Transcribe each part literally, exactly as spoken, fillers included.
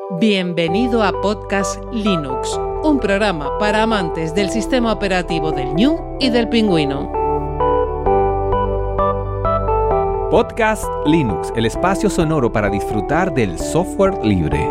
Bienvenido a Podcast Linux, un programa para amantes del sistema operativo del Gnu y del Pingüino. Podcast Linux, el espacio sonoro para disfrutar del software libre.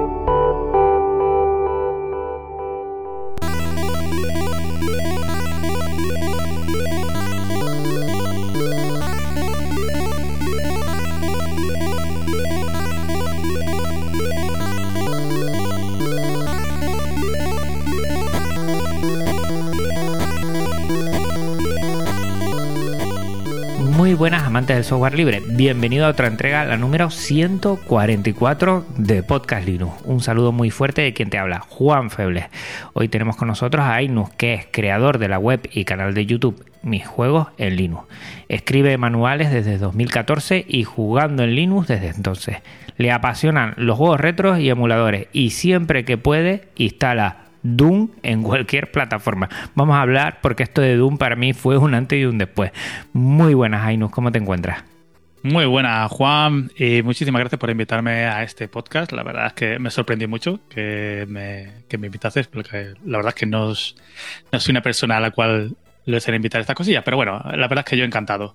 Muy buenas amantes del software libre, bienvenido a otra entrega, la número ciento cuarenta y cuatro de Podcast Linux. Un saludo muy fuerte de quien te habla, Juan Febles. Hoy tenemos con nosotros a Ainus, que es creador de la web y canal de YouTube Mis Juegos en Linux. Escribe manuales desde dos mil catorce y jugando en Linux desde entonces. Le apasionan los juegos retros y emuladores y siempre que puede instala Doom en cualquier plataforma. Vamos a hablar porque esto de Doom para mí fue un antes y un después. Muy buenas, Ainus, ¿cómo te encuentras? Muy buenas, Juan, y muchísimas gracias por invitarme a este podcast. La verdad es que me sorprendió mucho que me, que me invitases, porque la verdad es que no, no soy una persona a la cual le suelen invitar estas cosillas, pero bueno, la verdad es que yo encantado.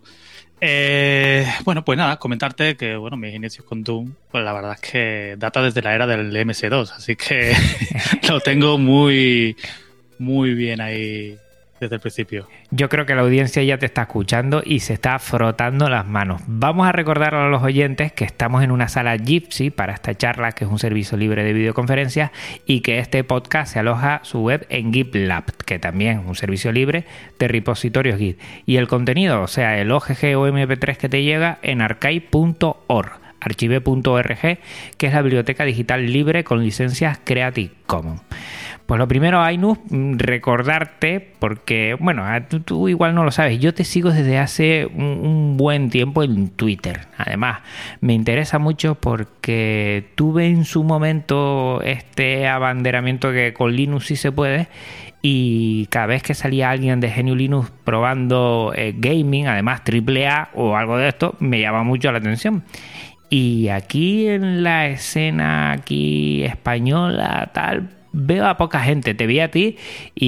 Eh, bueno, pues nada, comentarte que bueno, mis inicios con Doom, pues la verdad es que data desde la era del eme ese dos, así que lo tengo muy, muy bien ahí desde el principio. Yo creo que la audiencia ya te está escuchando y se está frotando las manos. Vamos a recordar a los oyentes que estamos en una sala Jitsi para esta charla, que es un servicio libre de videoconferencias, y que este podcast se aloja su web en GitLab, que también es un servicio libre de repositorios Git. Y el contenido, o sea, el O G G o eme pe tres que te llega en archive punto org. archive punto org, que es la biblioteca digital libre con licencias Creative Commons. Pues lo primero, Ainus, recordarte, porque, bueno, tú, tú igual no lo sabes, yo te sigo desde hace un, un buen tiempo en Twitter. Además, me interesa mucho porque tuve en su momento este abanderamiento que con Linux sí se puede, y cada vez que salía alguien de G N U Linux probando eh, gaming, además triple A o algo de esto, me llama mucho la atención. Y aquí en la escena aquí española, tal, veo a poca gente. Te vi a ti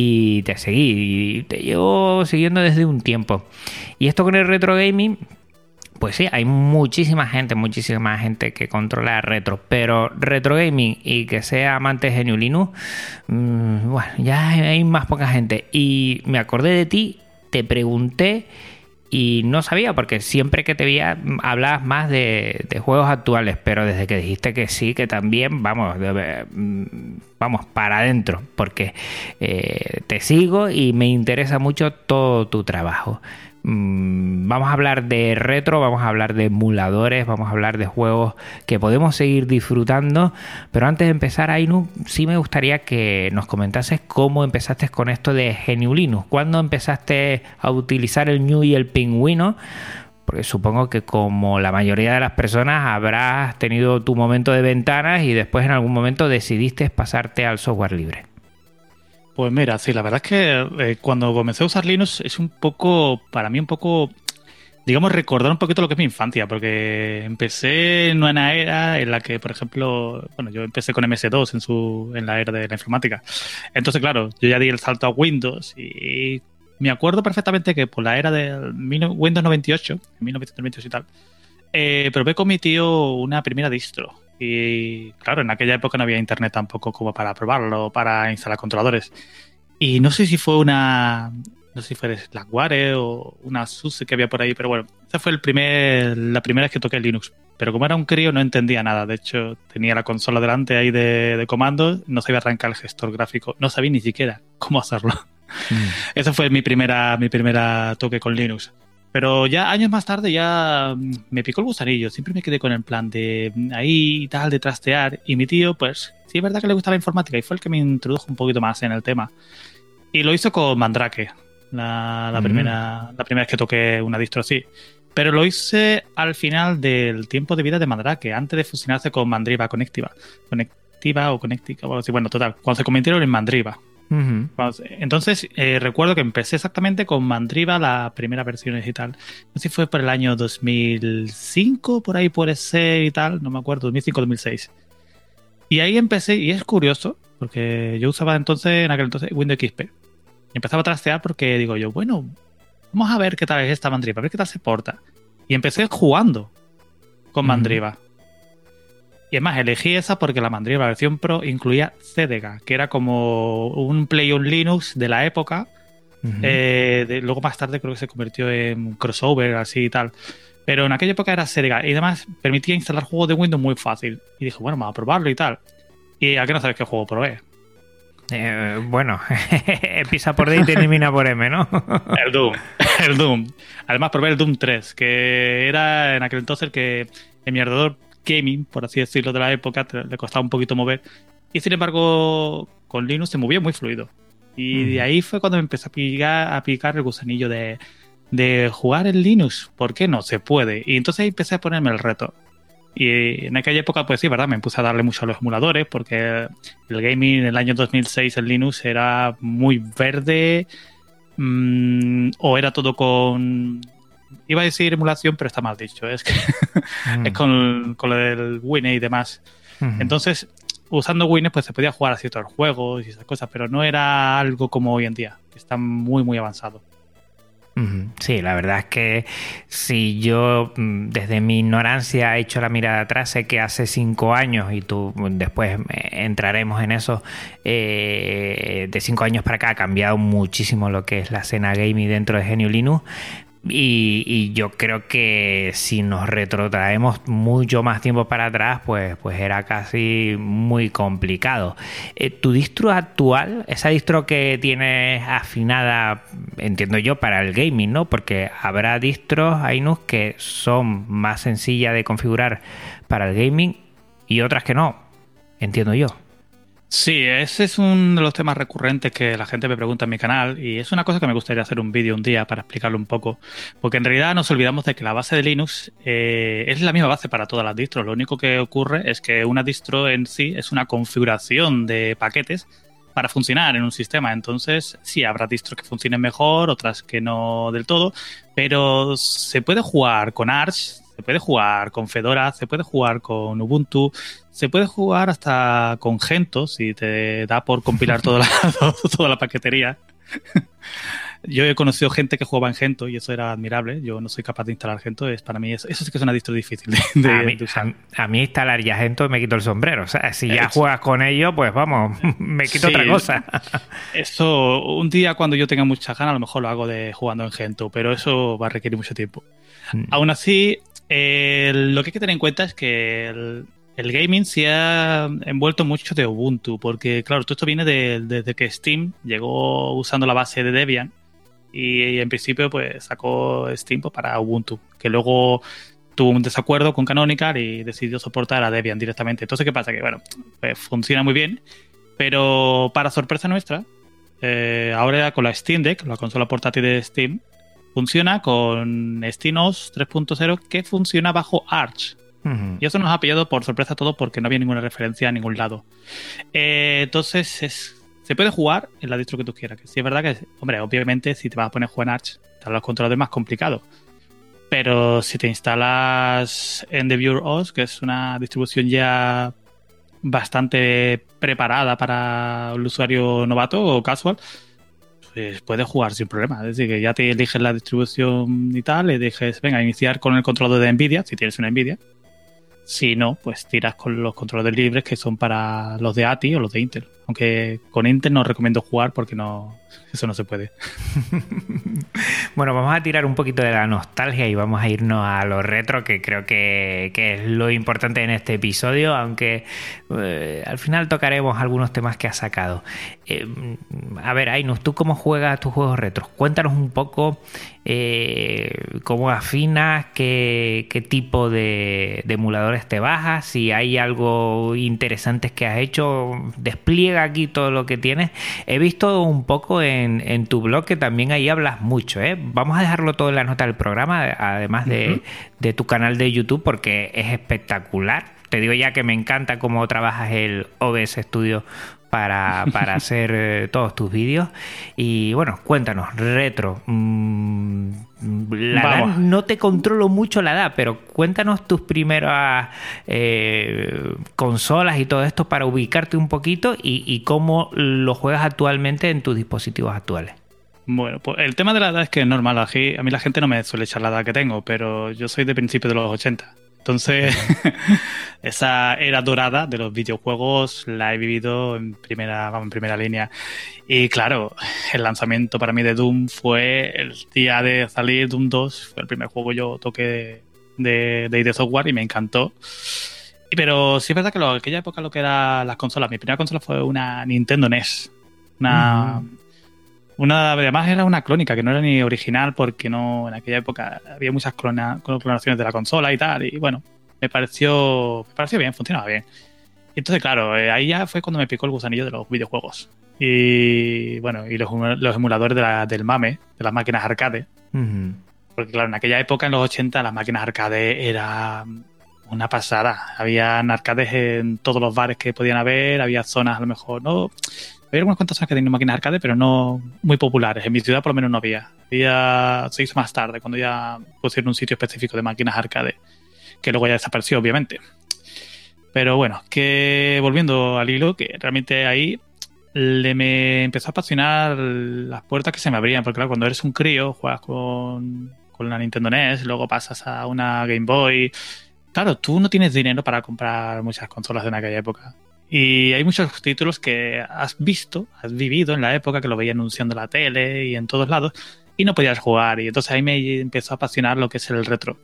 y te seguí. Y te llevo siguiendo desde un tiempo. Y esto con el retro gaming, pues sí, hay muchísima gente, muchísima gente que controla retro. Pero retro gaming y que sea amante de G N U Linux, mmm, bueno, ya hay más poca gente. Y me acordé de ti, te pregunté. Y no sabía, porque siempre que te veía hablabas más de, de juegos actuales, pero desde que dijiste que sí, que también, vamos, de, vamos para adentro, porque eh, te sigo y me interesa mucho todo tu trabajo. Mm, vamos a hablar de retro, vamos a hablar de emuladores, vamos a hablar de juegos que podemos seguir disfrutando, pero antes de empezar, Ainus, sí me gustaría que nos comentases cómo empezaste con esto de G N U Linux. ¿Cuándo empezaste a utilizar el Gnu y el Pingüino? Porque supongo que como la mayoría de las personas habrás tenido tu momento de ventanas y después en algún momento decidiste pasarte al software libre. Pues mira, sí, la verdad es que eh, cuando comencé a usar Linux es un poco, para mí un poco, digamos, recordar un poquito lo que es mi infancia, porque empecé en una era en la que, por ejemplo, bueno, yo empecé con eme ese dos en su en la era de la informática. Entonces, claro, yo ya di el salto a Windows y me acuerdo perfectamente que por la era del Windows noventa y ocho, mil novecientos noventa y ocho y tal, eh, probé con mi tío una primera distro. Y claro, en aquella época no había internet tampoco como para probarlo, para instalar controladores. Y no sé si fue una, no sé si fue Slackware o una SUSE que había por ahí, pero bueno, esa fue el primer, la primera vez que toqué Linux. Pero como era un crío no entendía nada. De hecho, tenía la consola delante ahí de, de comandos, no sabía arrancar el gestor gráfico, no sabía ni siquiera cómo hacerlo. Mm. Esa fue mi primera, mi primera toque con Linux. Pero ya años más tarde ya me picó el gusanillo. Siempre me quedé con el plan de ahí y tal, de trastear. Y mi tío, pues, sí es verdad que le gustaba la informática y fue el que me introdujo un poquito más en el tema. Y lo hizo con Mandrake, la, la, mm. primera, la primera vez que toqué una distro así. Pero lo hice al final del tiempo de vida de Mandrake, antes de fusionarse con Mandriva Connectiva. Connectiva o Connectica, o así. Bueno, total, cuando se convirtieron en Mandriva. Uh-huh. Entonces eh, recuerdo que empecé exactamente con Mandriva, la primera versión digital. No sé si fue por el año dos mil cinco, por ahí puede ser y tal, no me acuerdo, dos mil cinco dos mil seis. Y ahí empecé, y es curioso, porque yo usaba entonces, en aquel entonces, Windows X P. Y empezaba a trastear porque digo yo, bueno, vamos a ver qué tal es esta Mandriva, a ver qué tal se porta. Y empecé jugando con Mandriva. Uh-huh. Y es más, elegí esa porque la Mandriva, la versión Pro, incluía C D G A, que era como un Play on Linux de la época. Uh-huh. Eh, de, luego más tarde creo que se convirtió en crossover, así y tal. Pero en aquella época era C D G A y además permitía instalar juegos de Windows muy fácil. Y dije, bueno, vamos a probarlo y tal. ¿Y a qué no sabes qué juego probé? Eh, bueno, empieza por D y termina por M, ¿no? El Doom, el Doom. Además probé el Doom tres, que era en aquel entonces el que en mi ordenador gaming, por así decirlo, de la época, le costaba un poquito mover. Y sin embargo, con Linux se movía muy fluido. Y mm. de ahí fue cuando me empezó a picar, a picar el gusanillo de, de jugar en Linux. ¿Por qué no? Se puede. Y entonces empecé a ponerme el reto. Y en aquella época, pues sí, ¿verdad? Me puse a darle mucho a los emuladores porque el gaming en el año dos mil seis en Linux era muy verde, mmm, o era todo con... Iba a decir emulación, pero está mal dicho. Es que mm. es con, con lo del Windows y demás. Mm-hmm. Entonces, usando Windows, pues se podía jugar a ciertos juegos y esas cosas, pero no era algo como hoy en día, que está muy, muy avanzado. Sí, la verdad es que si yo desde mi ignorancia he hecho la mirada atrás, sé que hace cinco años, y tú después entraremos en eso, eh, de cinco años para acá ha cambiado muchísimo lo que es la escena gaming dentro de G N U Linux. Y, y yo creo que si nos retrotraemos mucho más tiempo para atrás, pues, pues era casi muy complicado. Eh, ¿Tu distro actual, esa distro que tienes afinada, entiendo yo, para el gaming, ¿no? Porque habrá distros, Linux, que son más sencillas de configurar para el gaming y otras que no, entiendo yo. Sí, ese es uno de los temas recurrentes que la gente me pregunta en mi canal y es una cosa que me gustaría hacer un vídeo un día para explicarlo un poco, porque en realidad nos olvidamos de que la base de Linux eh, es la misma base para todas las distros. Lo único que ocurre es que una distro en sí es una configuración de paquetes para funcionar en un sistema. Entonces, sí, habrá distros que funcionen mejor, otras que no del todo, pero se puede jugar con Arch, se puede jugar con Fedora, se puede jugar con Ubuntu, se puede jugar hasta con Gentoo, si te da por compilar toda la, toda la paquetería. Yo he conocido gente que jugaba en Gentoo y eso era admirable. Yo no soy capaz de instalar Gentoo. Es, para mí eso, eso sí que es una distro difícil de, de, a, mí, de usar. A, a mí instalar ya Gentoo me quito el sombrero. O sea, si ya eso. Juegas con ello, pues vamos, me quito sí, otra cosa. Eso, un día cuando yo tenga muchas ganas, a lo mejor lo hago de jugando en Gentoo, pero eso va a requerir mucho tiempo. Hmm. Aún así, eh, lo que hay que tener en cuenta es que el, el gaming se ha envuelto mucho de Ubuntu, porque claro, todo esto viene de, desde que Steam llegó usando la base de Debian y, y en principio pues sacó Steam pues, para Ubuntu, que luego tuvo un desacuerdo con Canonical y decidió soportar a Debian directamente. Entonces, ¿qué pasa? Que bueno, pues funciona muy bien, pero para sorpresa nuestra, eh, ahora con la Steam Deck, la consola portátil de Steam, funciona con SteamOS tres punto cero que funciona bajo Arch. Uh-huh. Y eso nos ha pillado por sorpresa todo porque no había ninguna referencia a ningún lado. Eh, entonces, es, se puede jugar en la distro que tú quieras. Que sí es verdad que, hombre, obviamente si te vas a poner a jugar en Arch, te los controladores más complicado. Pero si te instalas Endeavour O S, que es una distribución ya bastante preparada para el usuario novato o casual, pues puedes jugar sin problema. Es decir, que ya te eliges la distribución y tal, le dejes, venga, iniciar con el controlador de Nvidia, si tienes una Nvidia. Si no, pues tiras con los controladores libres que son para los de A T I o los de Intel. Aunque con Intel no recomiendo jugar porque no, eso no se puede. Bueno, vamos a tirar un poquito de la nostalgia y vamos a irnos a lo retro, que creo que, que es lo importante en este episodio, aunque eh, al final tocaremos algunos temas que has sacado. Eh, a ver, Ainus, ¿tú cómo juegas tus juegos retros? Cuéntanos un poco eh, cómo afinas, qué, qué tipo de, de emuladores te bajas, si hay algo interesante que has hecho, despliega aquí todo lo que tienes. He visto un poco en, en tu blog que también ahí hablas mucho, ¿eh? Vamos a dejarlo todo en la nota del programa, además de, uh-huh. de tu canal de YouTube, porque es espectacular te digo ya que me encanta cómo trabajas el O B S Studio para, para hacer eh, todos tus vídeos. Y bueno, cuéntanos, retro. Mmm, la edad, no te controlo mucho la edad, pero cuéntanos tus primeras eh, consolas y todo esto para ubicarte un poquito y, y cómo lo juegas actualmente en tus dispositivos actuales. Bueno, pues el tema de la edad es que es normal. Aquí, a mí la gente no me suele echar la edad que tengo, pero yo soy de principios de los ochenta. Entonces, esa era dorada de los videojuegos la he vivido en primera, vamos, en primera línea. Y claro, el lanzamiento para mí de Doom fue el día de salir Doom dos. Fue el primer juego que yo toqué de, de I D Software y me encantó. Y, pero sí es verdad que en aquella época lo que eran las consolas, mi primera consola fue una Nintendo N E S. Una... Uh-huh. Una, además era una clónica, que no era ni original porque no en aquella época había muchas clona, clonaciones de la consola y tal. Y bueno, me pareció, me pareció bien, funcionaba bien. Y entonces, claro, eh, ahí ya fue cuando me picó el gusanillo de los videojuegos. Y bueno, y los, los emuladores de la, del MAME, de las máquinas arcade. Uh-huh. Porque claro, en aquella época, en los ochenta, las máquinas arcade era una pasada. Habían arcades en todos los bares que podían haber, había zonas a lo mejor, ¿no? Había algunas cuantas zonas que tenían máquinas arcade, pero no muy populares. En mi ciudad por lo menos no había. había. Se hizo más tarde, cuando ya pusieron un sitio específico de máquinas arcade, que luego ya desapareció, obviamente. Pero bueno, que volviendo al hilo, que realmente ahí le me empezó a apasionar las puertas que se me abrían, porque claro, cuando eres un crío, juegas con, con la Nintendo N E S, luego pasas a una Game Boy. Claro, tú no tienes dinero para comprar muchas consolas de aquella época. Y hay muchos títulos que has visto, has vivido en la época, que lo veía anunciando en la tele y en todos lados, y no podías jugar. Y entonces ahí me empezó a apasionar lo que es el retro.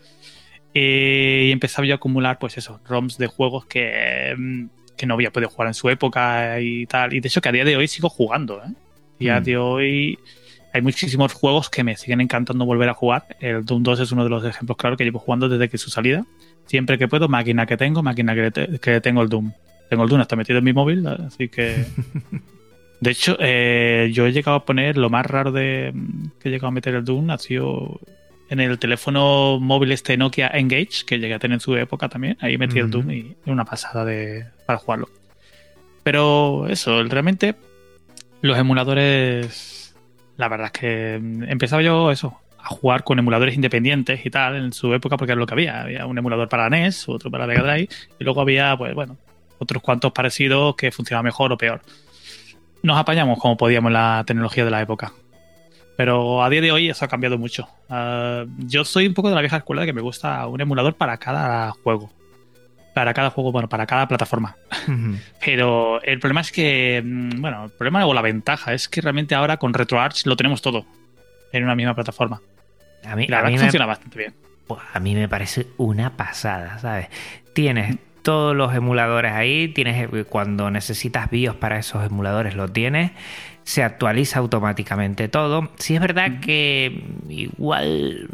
Y empezaba yo a acumular, pues eso, ROMs de juegos que, que no había podido jugar en su época y tal. Y de hecho que a día de hoy sigo jugando, ¿eh? A día mm. de hoy hay muchísimos juegos que me siguen encantando volver a jugar. El Doom dos es uno de los ejemplos claros que llevo jugando desde que su salida. Siempre que puedo, máquina que tengo, máquina que, te, que tengo el Doom. Tengo el Doom hasta metido en mi móvil, así que... De hecho, eh, yo he llegado a poner lo más raro de que he llegado a meter el Doom ha sido en el teléfono móvil este Nokia Engage, que llegué a tener en su época también. Ahí metí uh-huh. el Doom y era una pasada de, para jugarlo. Pero eso, realmente los emuladores... La verdad es que empezaba yo eso, a jugar con emuladores independientes y tal en su época, porque era lo que había. Había un emulador para N E S, otro para Mega Drive, y luego había, pues bueno, otros cuantos parecidos que funcionaban mejor o peor. Nos apañamos como podíamos la tecnología de la época. Pero a día de hoy eso ha cambiado mucho. Uh, yo soy un poco de la vieja escuela de que me gusta un emulador para cada juego. Para cada juego, bueno, para cada plataforma. Uh-huh. Pero el problema es que, bueno, el problema o la ventaja es que realmente ahora con RetroArch lo tenemos todo en una misma plataforma. A mí, la a verdad mí que me, funciona bastante bien. A mí me parece una pasada, ¿sabes? Tienes todos los emuladores ahí, tienes cuando necesitas BIOS para esos emuladores lo tienes, se actualiza automáticamente todo. Sí es verdad uh-huh. que igual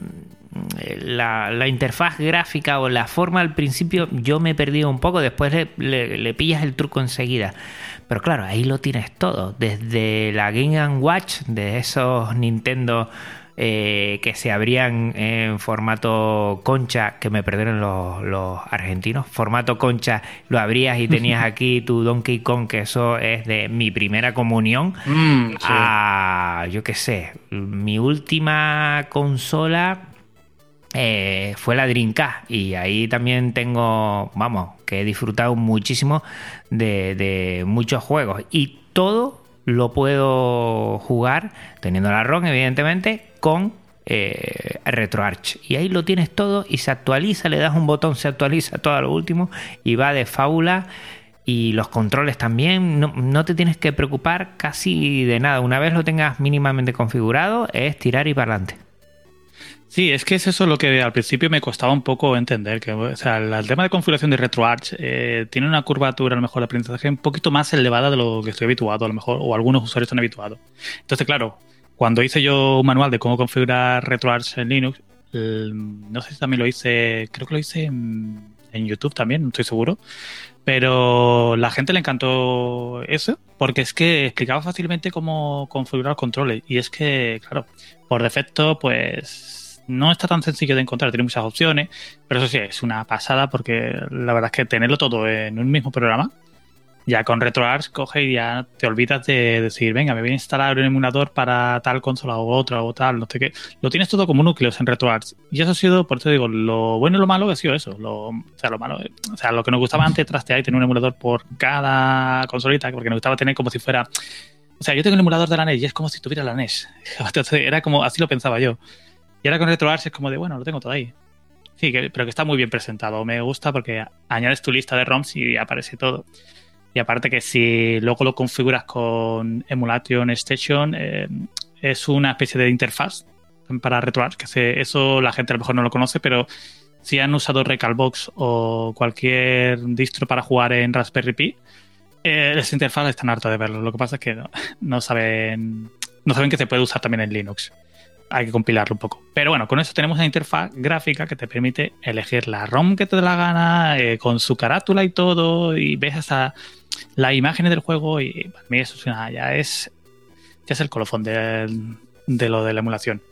la, la interfaz gráfica o la forma al principio yo me he perdido un poco, después le, le, le pillas el truco enseguida. Pero claro, ahí lo tienes todo, desde la Game and Watch, de esos Nintendo Eh, que se abrían en formato concha, que me perdieron los, los argentinos, formato concha, lo abrías y tenías aquí tu Donkey Kong, que eso es de mi primera comunión, mm, sí. a, yo qué sé, mi última consola eh, fue la Dreamcast, y ahí también tengo, vamos, que he disfrutado muchísimo de, de muchos juegos, y todo lo puedo jugar teniendo la ROM, evidentemente, con eh, RetroArch. Y ahí lo tienes todo y se actualiza, le das un botón, se actualiza todo a lo último y va de fábula. Y los controles también, no, no te tienes que preocupar casi de nada. Una vez lo tengas mínimamente configurado, es tirar y para adelante. Sí, es que es eso lo que al principio me costaba un poco entender. Que, o sea, el tema de configuración de RetroArch eh, tiene una curvatura a lo mejor de aprendizaje un poquito más elevada de lo que estoy habituado, a lo mejor, o algunos usuarios están habituados. Entonces, claro, cuando hice yo un manual de cómo configurar RetroArch en Linux, eh, no sé si también lo hice, creo que lo hice en, en YouTube también, no estoy seguro, pero la gente le encantó eso, porque es que explicaba fácilmente cómo configurar los controles. Y es que, claro, por defecto, pues no está tan sencillo de encontrar, tiene muchas opciones, pero eso sí, es una pasada porque la verdad es que tenerlo todo en un mismo programa, ya con RetroArch coge y ya te olvidas de decir, venga, me voy a instalar un emulador para tal consola o otra o tal, no sé qué. Lo tienes todo como núcleos en RetroArch. Y eso ha sido, por eso digo, lo bueno y lo malo ha sido eso. Lo, o sea, lo malo, o sea, lo que nos gustaba antes trastear y tener un emulador por cada consolita, porque nos gustaba tener como si fuera... O sea, yo tengo el emulador de la N E S y es como si tuviera la N E S. Entonces, era como, así lo pensaba yo. Y ahora con RetroArch es como de, bueno, lo tengo todo ahí. Sí, que, pero que está muy bien presentado. Me gusta porque añades tu lista de ROMs y aparece todo. Y aparte que si luego lo configuras con Emulation Station, eh, es una especie de interfaz para RetroArch, que hace eso la gente a lo mejor no lo conoce, pero si han usado Recalbox o cualquier distro para jugar en Raspberry Pi, eh, esa interfaz están hartos de verlo. Lo que pasa es que no, no saben no saben que se puede usar también en Linux. Hay que compilarlo un poco. Pero bueno, con eso tenemos una interfaz gráfica que te permite elegir la ROM que te dé la gana, eh, con su carátula y todo, y ves hasta las imágenes del juego y para mí eso es una, ya es ya es el colofón de, de lo de la emulación.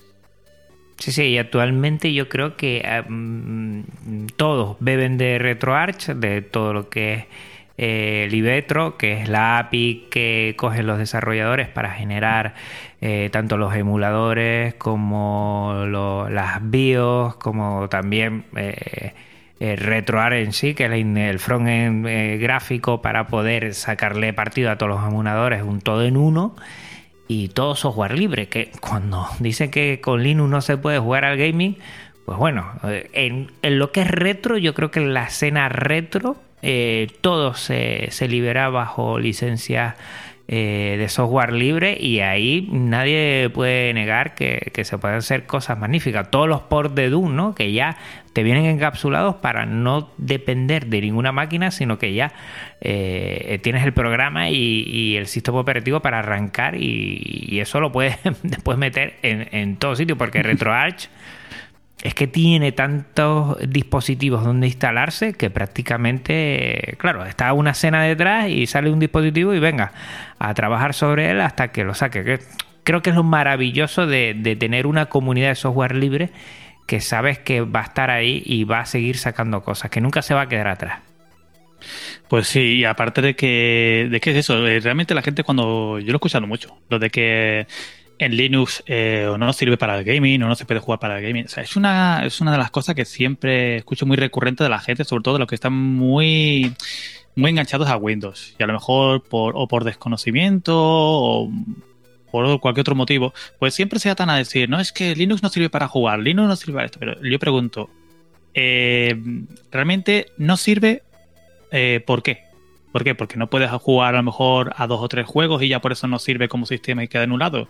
Sí, sí, y actualmente yo creo que um, todos beben de RetroArch, de todo lo que es eh, Libetro, que es la A P I que cogen los desarrolladores para generar eh, tanto los emuladores como lo, las BIOS, como también... Eh, Eh, RetroArch en sí, que es el frontend eh, gráfico para poder sacarle partido a todos los emuladores, un todo en uno y todo software libre, que cuando dicen que con Linux no se puede jugar al gaming, pues bueno, eh, en, en lo que es retro, yo creo que en la escena retro eh, todo se, se libera bajo licencia eh, de software libre y ahí nadie puede negar que, que se pueden hacer cosas magníficas. Todos los ports de Doom, ¿no? Que ya te vienen encapsulados para no depender de ninguna máquina, sino que ya eh, tienes el programa y, y el sistema operativo para arrancar y, y eso lo puedes después meter en, en todo sitio, porque RetroArch es que tiene tantos dispositivos donde instalarse que prácticamente, claro, está una escena detrás y sale un dispositivo y venga a trabajar sobre él hasta que lo saque. Que creo que es lo maravilloso de, de tener una comunidad de software libre, que sabes que va a estar ahí y va a seguir sacando cosas, que nunca se va a quedar atrás. Pues sí, y aparte de que, de que es eso, realmente la gente cuando... Yo lo he escuchado mucho, lo de que en Linux eh, o no sirve para el gaming o no se puede jugar para el gaming. O sea, es una, es una de las cosas que siempre escucho muy recurrente de la gente, sobre todo de los que están muy, muy enganchados a Windows. Y a lo mejor por, o por desconocimiento o por cualquier otro motivo, pues siempre se atan a decir, no, es que Linux no sirve para jugar, Linux no sirve para esto. Pero yo pregunto, eh, ¿realmente no sirve? Eh, ¿Por qué? ¿Por qué? Porque no puedes jugar a lo mejor a dos o tres juegos y ya por eso no sirve como sistema y queda anulado.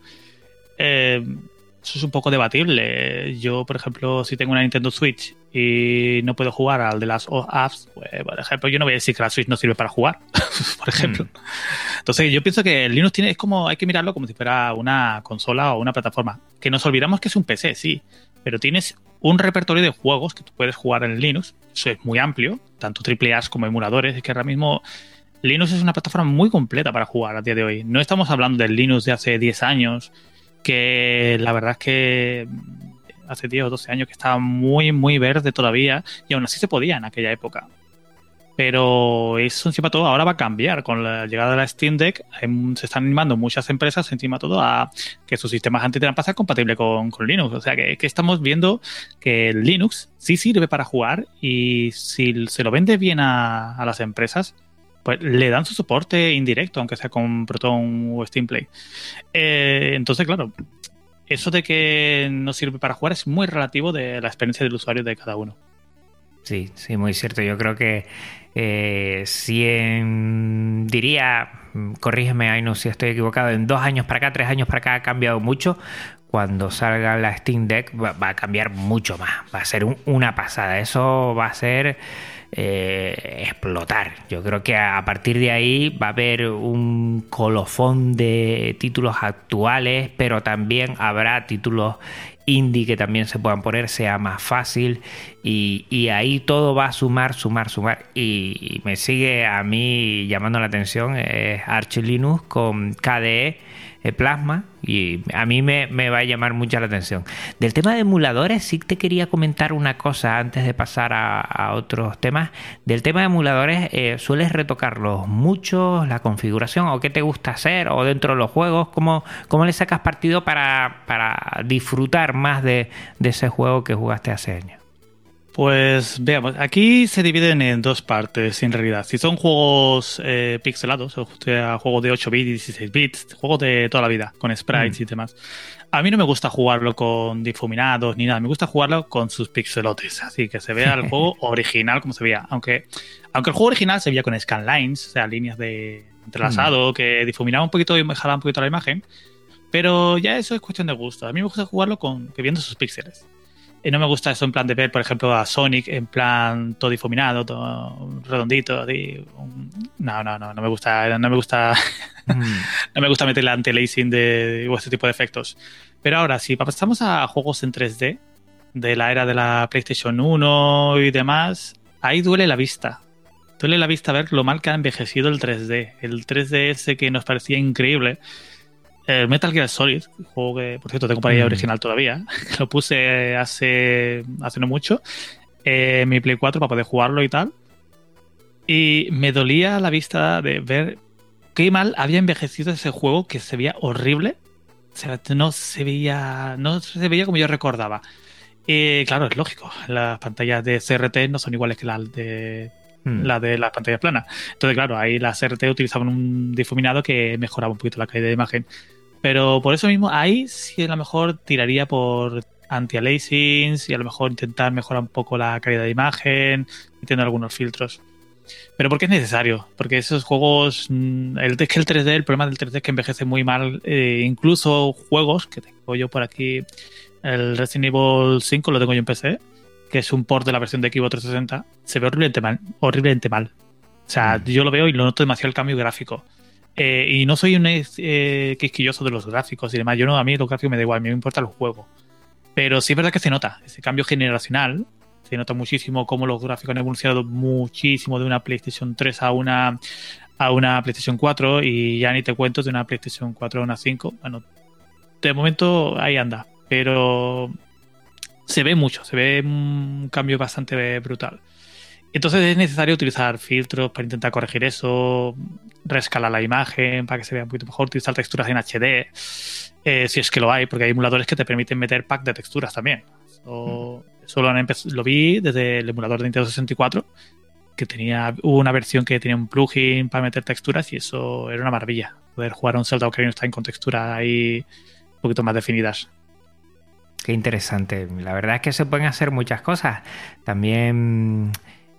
Eh, eso es un poco debatible. Yo, por ejemplo, si tengo una Nintendo Switch y no puedo jugar al de las apps, pues, por ejemplo, yo no voy a decir que la Switch no sirve para jugar, por ejemplo. Mm. Entonces, yo pienso que el Linux tiene, es como, hay que mirarlo como si fuera una consola o una plataforma. Que nos olvidamos que es un P C, sí, pero tienes un repertorio de juegos que tú puedes jugar en Linux. Eso es muy amplio, tanto triple A como emuladores. Es que ahora mismo Linux es una plataforma muy completa para jugar a día de hoy. No estamos hablando del Linux de hace diez años, que la verdad es que hace diez o doce años que estaba muy, muy verde todavía, y aún así se podía en aquella época. Pero eso encima todo ahora va a cambiar. Con la llegada de la Steam Deck se están animando muchas empresas encima todo a que sus sistemas antitrampa sean compatibles con, con Linux. O sea que, que estamos viendo que el Linux sí sirve para jugar, y si se lo vende bien a, a las empresas, pues le dan su soporte indirecto, aunque sea con Proton o Steam Play. Eh, entonces, claro, eso de que no sirve para jugar es muy relativo de la experiencia del usuario de cada uno. Sí, sí, muy cierto. Yo creo que eh, si en, diría, corrígeme, Ainu, si estoy equivocado, en dos años para acá, tres años para acá ha cambiado mucho. Cuando salga la Steam Deck va, va a cambiar mucho más. Va a ser un, una pasada. Eso va a ser eh, explotar. Yo creo que a, a partir de ahí va a haber un colofón de títulos actuales, pero también habrá títulos indie que también se puedan poner, sea más fácil, Y, y ahí todo va a sumar, sumar, sumar. Y, y me sigue a mí llamando la atención es Arch Linux con K D E eh, Plasma, y a mí me, me va a llamar mucho la atención. Del tema de emuladores sí te quería comentar una cosa antes de pasar a, a otros temas. Del tema de emuladores, eh, ¿sueles retocarlos mucho, la configuración, o qué te gusta hacer, o dentro de los juegos? ¿Cómo, cómo le sacas partido para, para disfrutar más de, de ese juego que jugaste hace años? Pues veamos, aquí se dividen en dos partes en realidad. Si son juegos eh, pixelados, o sea, juegos de ocho bits y dieciséis bits, juegos de toda la vida, con sprites mm. y demás. A mí no me gusta jugarlo con difuminados ni nada, me gusta jugarlo con sus pixelotes, así que se vea el juego original como se veía. Aunque, aunque el juego original se veía con scanlines, o sea, líneas de entrelazado, mm. que difuminaba un poquito y mejoraba un poquito la imagen, pero ya eso es cuestión de gusto. A mí me gusta jugarlo con que viendo sus píxeles. Y no me gusta eso en plan de ver, por ejemplo, a Sonic en plan todo difuminado, todo redondito. Así. No, no, no, no me gusta, no me gusta, mm. no me gusta meter la anti-aliasing de, o este tipo de efectos. Pero ahora, si pasamos a juegos en tres D, de la era de la PlayStation uno y demás, ahí duele la vista. Duele la vista ver lo mal que ha envejecido el tres D. El tres D ese que nos parecía increíble. El Metal Gear Solid, juego que, por cierto, tengo para ahí mm. original todavía, lo puse hace, hace no mucho, en eh, mi Play cuatro para poder jugarlo y tal. Y me dolía la vista de ver qué mal había envejecido ese juego, que se veía horrible. O sea, no se veía, no se veía como yo recordaba. Y claro, es lógico, las pantallas de C R T no son iguales que las de... la de las pantallas planas. Entonces, claro, ahí las C R T utilizaban un difuminado que mejoraba un poquito la calidad de imagen. Pero por eso mismo, ahí sí a lo mejor tiraría por anti-aliasings y a lo mejor intentar mejorar un poco la calidad de imagen, metiendo algunos filtros. Pero porque es necesario, porque esos juegos, el, es que el tres D, el problema del tres D es que envejece muy mal. Eh, incluso juegos que tengo yo por aquí, el Resident Evil cinco lo tengo yo en P C, que es un port de la versión de Xbox trescientos sesenta, se ve horriblemente mal. Horriblemente mal. O sea, mm. yo lo veo y lo noto demasiado el cambio gráfico. Eh, y no soy un eh, quisquilloso de los gráficos y demás. Yo no, a mí los gráficos me da igual, a mí me importa el juego. Pero sí es verdad que se nota ese cambio generacional. Se nota muchísimo cómo los gráficos han evolucionado muchísimo de una PlayStation tres a una, a una PlayStation cuatro, y ya ni te cuento de una PlayStation cuatro a una cinco. Bueno, de momento ahí anda. Pero... se ve mucho, se ve un cambio bastante brutal. Entonces es necesario utilizar filtros para intentar corregir eso, reescalar la imagen para que se vea un poquito mejor, utilizar texturas en H D, eh, si es que lo hay, porque hay emuladores que te permiten meter pack de texturas también. Eso, mm. eso lo, han lo vi desde el emulador de Nintendo sesenta y cuatro, que tenía hubo una versión que tenía un plugin para meter texturas y eso era una maravilla, poder jugar a un Zelda Ocarina of Time con texturas ahí un poquito más definidas. Qué interesante. La verdad es que se pueden hacer muchas cosas. También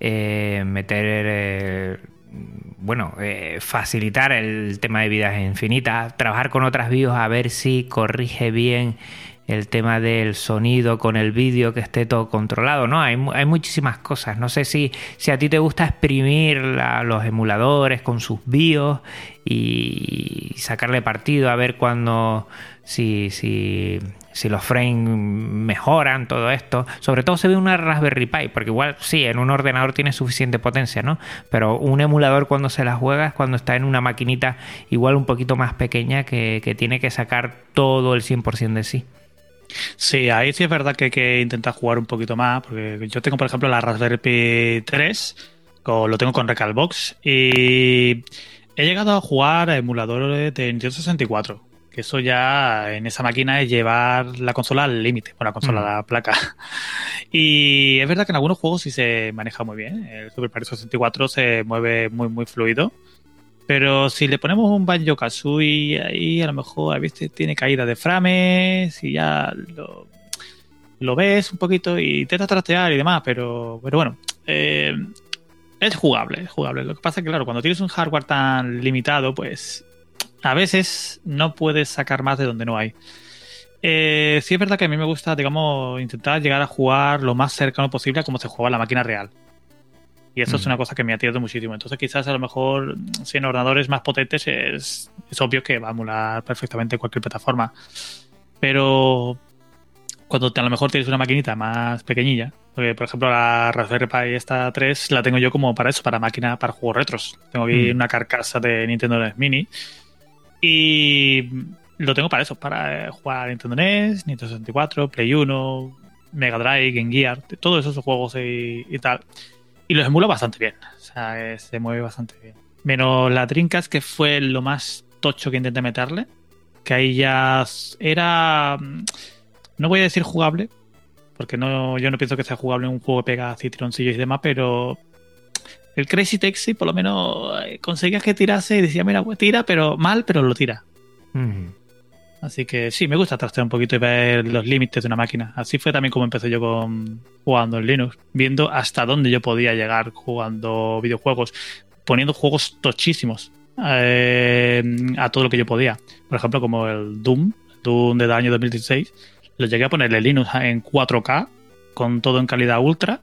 eh, meter, eh, bueno, eh, facilitar el tema de vidas infinitas, trabajar con otras BIOS a ver si corrige bien el tema del sonido con el vídeo, que esté todo controlado, ¿no? Hay, hay muchísimas cosas. No sé si, si a ti te gusta exprimir la, los emuladores con sus BIOS y sacarle partido a ver cuándo, si, si, si los frames mejoran, todo esto. Sobre todo se ve una Raspberry Pi, porque igual sí, en un ordenador tiene suficiente potencia, ¿no? Pero un emulador cuando se la juega es cuando está en una maquinita igual un poquito más pequeña que, que tiene que sacar todo el cien por ciento de sí. Sí, ahí sí es verdad que hay que intentar jugar un poquito más, porque yo tengo, por ejemplo, la Raspberry Pi tres, con, lo tengo con Recalbox, y he llegado a jugar a emuladores de Nintendo sesenta y cuatro, que eso ya en esa máquina es llevar la consola al límite, bueno, la consola, mm. la placa. Y es verdad que en algunos juegos sí se maneja muy bien, el Super Mario sesenta y cuatro se mueve muy, muy fluido. Pero si le ponemos un Banjo-Kazooie ahí, a lo mejor a veces tiene caída de frames y ya lo, lo ves un poquito y intentas trastear y demás, pero, pero bueno, eh, es jugable, es jugable. Lo que pasa es que, claro, cuando tienes un hardware tan limitado, pues a veces no puedes sacar más de donde no hay. Eh, sí es verdad que a mí me gusta, digamos, intentar llegar a jugar lo más cercano posible a como se juega en la máquina real. Y eso mm. es una cosa que me ha tirado muchísimo. Entonces quizás a lo mejor si en ordenadores más potentes es, es obvio que va a emular perfectamente cualquier plataforma. Pero cuando te, a lo mejor tienes una maquinita más pequeñilla, porque por ejemplo la Raspberry Pi esta tres la tengo yo como para eso, para máquina, para juegos retros. Tengo aquí mm. una carcasa de Nintendo N E S Mini y lo tengo para eso, para jugar a Nintendo N E S, Nintendo sesenta y cuatro, Play uno, Mega Drive, Game Gear, todos esos juegos y, y tal. Y los emula bastante bien, o sea, se mueve bastante bien. Menos la Dreamcast, que fue lo más tocho que intenté meterle, que ahí ya era, no voy a decir jugable, porque no, yo no pienso que sea jugable en un juego que pega así tironcillos y demás, pero el Crazy Taxi por lo menos conseguías que tirase y decía, mira, pues tira, pero mal, pero lo tira. Mm. Así que sí, me gusta trastear un poquito y ver los límites de una máquina. Así fue también como empecé yo con jugando en Linux, viendo hasta dónde yo podía llegar jugando videojuegos, poniendo juegos tochísimos eh, a todo lo que yo podía. Por ejemplo, como el Doom, Doom del año dos mil dieciséis, lo llegué a ponerle Linux en cuatro K, con todo en calidad ultra,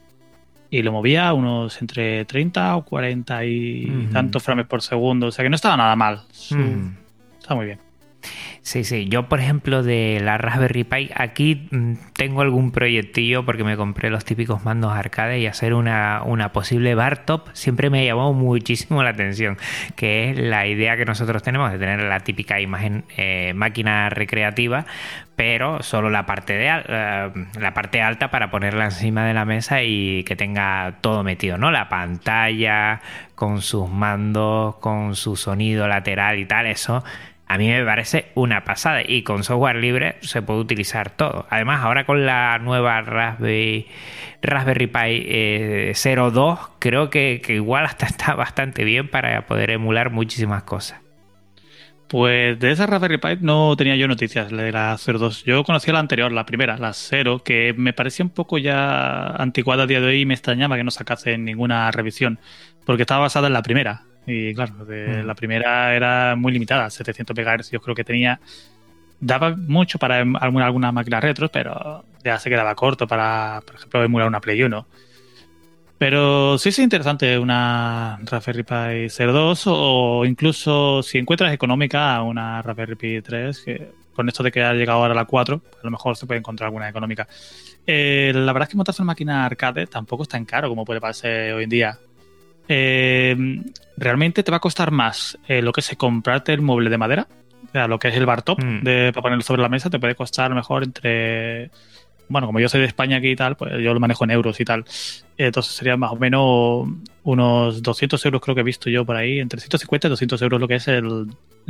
y lo movía a unos entre treinta o cuarenta y mm. tantos frames por segundo. O sea que no estaba nada mal. Mm. Está muy bien. Sí, sí. Yo, por ejemplo, de la Raspberry Pi, aquí mmm, tengo algún proyectillo porque me compré los típicos mandos arcade y hacer una, una posible bar top siempre me ha llamado muchísimo la atención, que es la idea que nosotros tenemos de tener la típica imagen eh, máquina recreativa, pero solo la parte de uh, la parte alta para ponerla encima de la mesa y que tenga todo metido, ¿no? La pantalla con sus mandos, con su sonido lateral y tal, eso a mí me parece una pasada, y con software libre se puede utilizar todo. Además, ahora con la nueva Raspberry, Raspberry Pi eh, cero dos, creo que, que igual hasta está bastante bien para poder emular muchísimas cosas. Pues de esa Raspberry Pi no tenía yo noticias, la de la cero dos. Yo conocía la anterior, la primera, la cero, que me parecía un poco ya anticuada a día de hoy y me extrañaba que no sacase ninguna revisión, porque estaba basada en la primera. Y claro, de, mm. la primera era muy limitada, setecientos megahercios creo que tenía. Daba mucho para emular algunas máquinas retro, pero ya se quedaba corto para, por ejemplo, emular una Play uno. Pero sí es interesante una Raspberry Pi cero dos, o incluso si encuentras económica una Raspberry Pi tres, que con esto de que ha llegado ahora la cuatro, a lo mejor se puede encontrar alguna económica. Eh, la verdad es que montarse una máquina arcade tampoco es tan caro como puede parecer hoy en día. Eh, realmente te va a costar más eh, lo que es comprarte el mueble de madera, o sea, lo que es el bar top mm. de, para ponerlo sobre la mesa, te puede costar a lo mejor entre, bueno, como yo soy de España aquí y tal, pues yo lo manejo en euros y tal, entonces serían más o menos unos doscientos euros creo que he visto yo por ahí, entre ciento cincuenta y doscientos euros lo que es el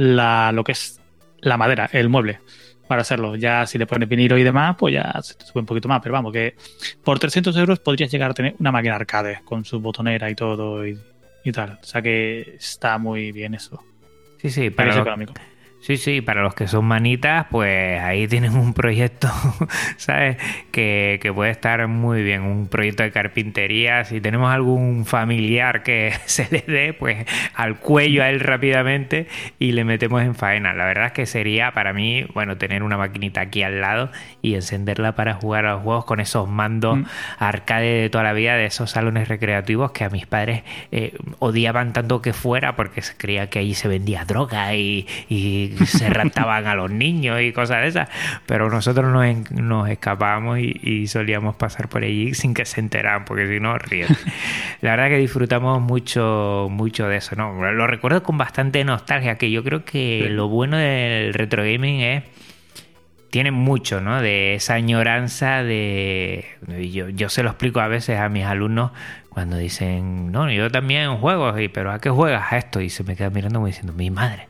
la lo que es la madera, el mueble para hacerlo. Ya si le pones vinilo y demás, pues ya se te sube un poquito más. Pero vamos, que por trescientos euros podrías llegar a tener una máquina arcade con su botonera y todo y, y tal. O sea que está muy bien eso. Sí, sí, para lo, económico. Sí, sí, para los que son manitas, pues ahí tienen un proyecto, ¿sabes? Que, que puede estar muy bien, un proyecto de carpintería. Si tenemos algún familiar que se le dé, pues al cuello a él rápidamente y le metemos en faena. La verdad es que sería para mí, bueno, tener una maquinita aquí al lado y encenderla para jugar a los juegos con esos mandos mm. arcade de toda la vida, de esos salones recreativos que a mis padres eh, odiaban tanto que fuera porque se creía que allí se vendía droga y... y se raptaban a los niños y cosas de esas, pero nosotros nos, en, nos escapábamos y, y solíamos pasar por allí sin que se enteraran, porque si no, ríen. La verdad que disfrutamos mucho mucho de eso, ¿no? Lo recuerdo con bastante nostalgia, que yo creo que sí. Lo bueno del retro gaming es tiene mucho, ¿no? De esa añoranza de... Yo, yo se lo explico a veces a mis alumnos cuando dicen, no, yo también juego, pero ¿a qué juegas? A esto, y se me queda mirando como diciendo, mi madre.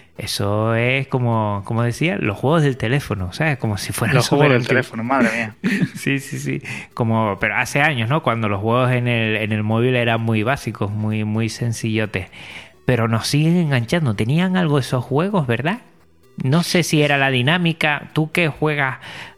Eso es como, como decía, los juegos del teléfono, ¿sabes? Como si fueran los juegos del teléfono, madre mía. Sí, sí, sí. Como, pero hace años, ¿no? Cuando los juegos en el, en el móvil eran muy básicos, muy, muy sencillotes. Pero nos siguen enganchando. Tenían algo esos juegos, ¿verdad? No sé si era la dinámica. Tú que juegas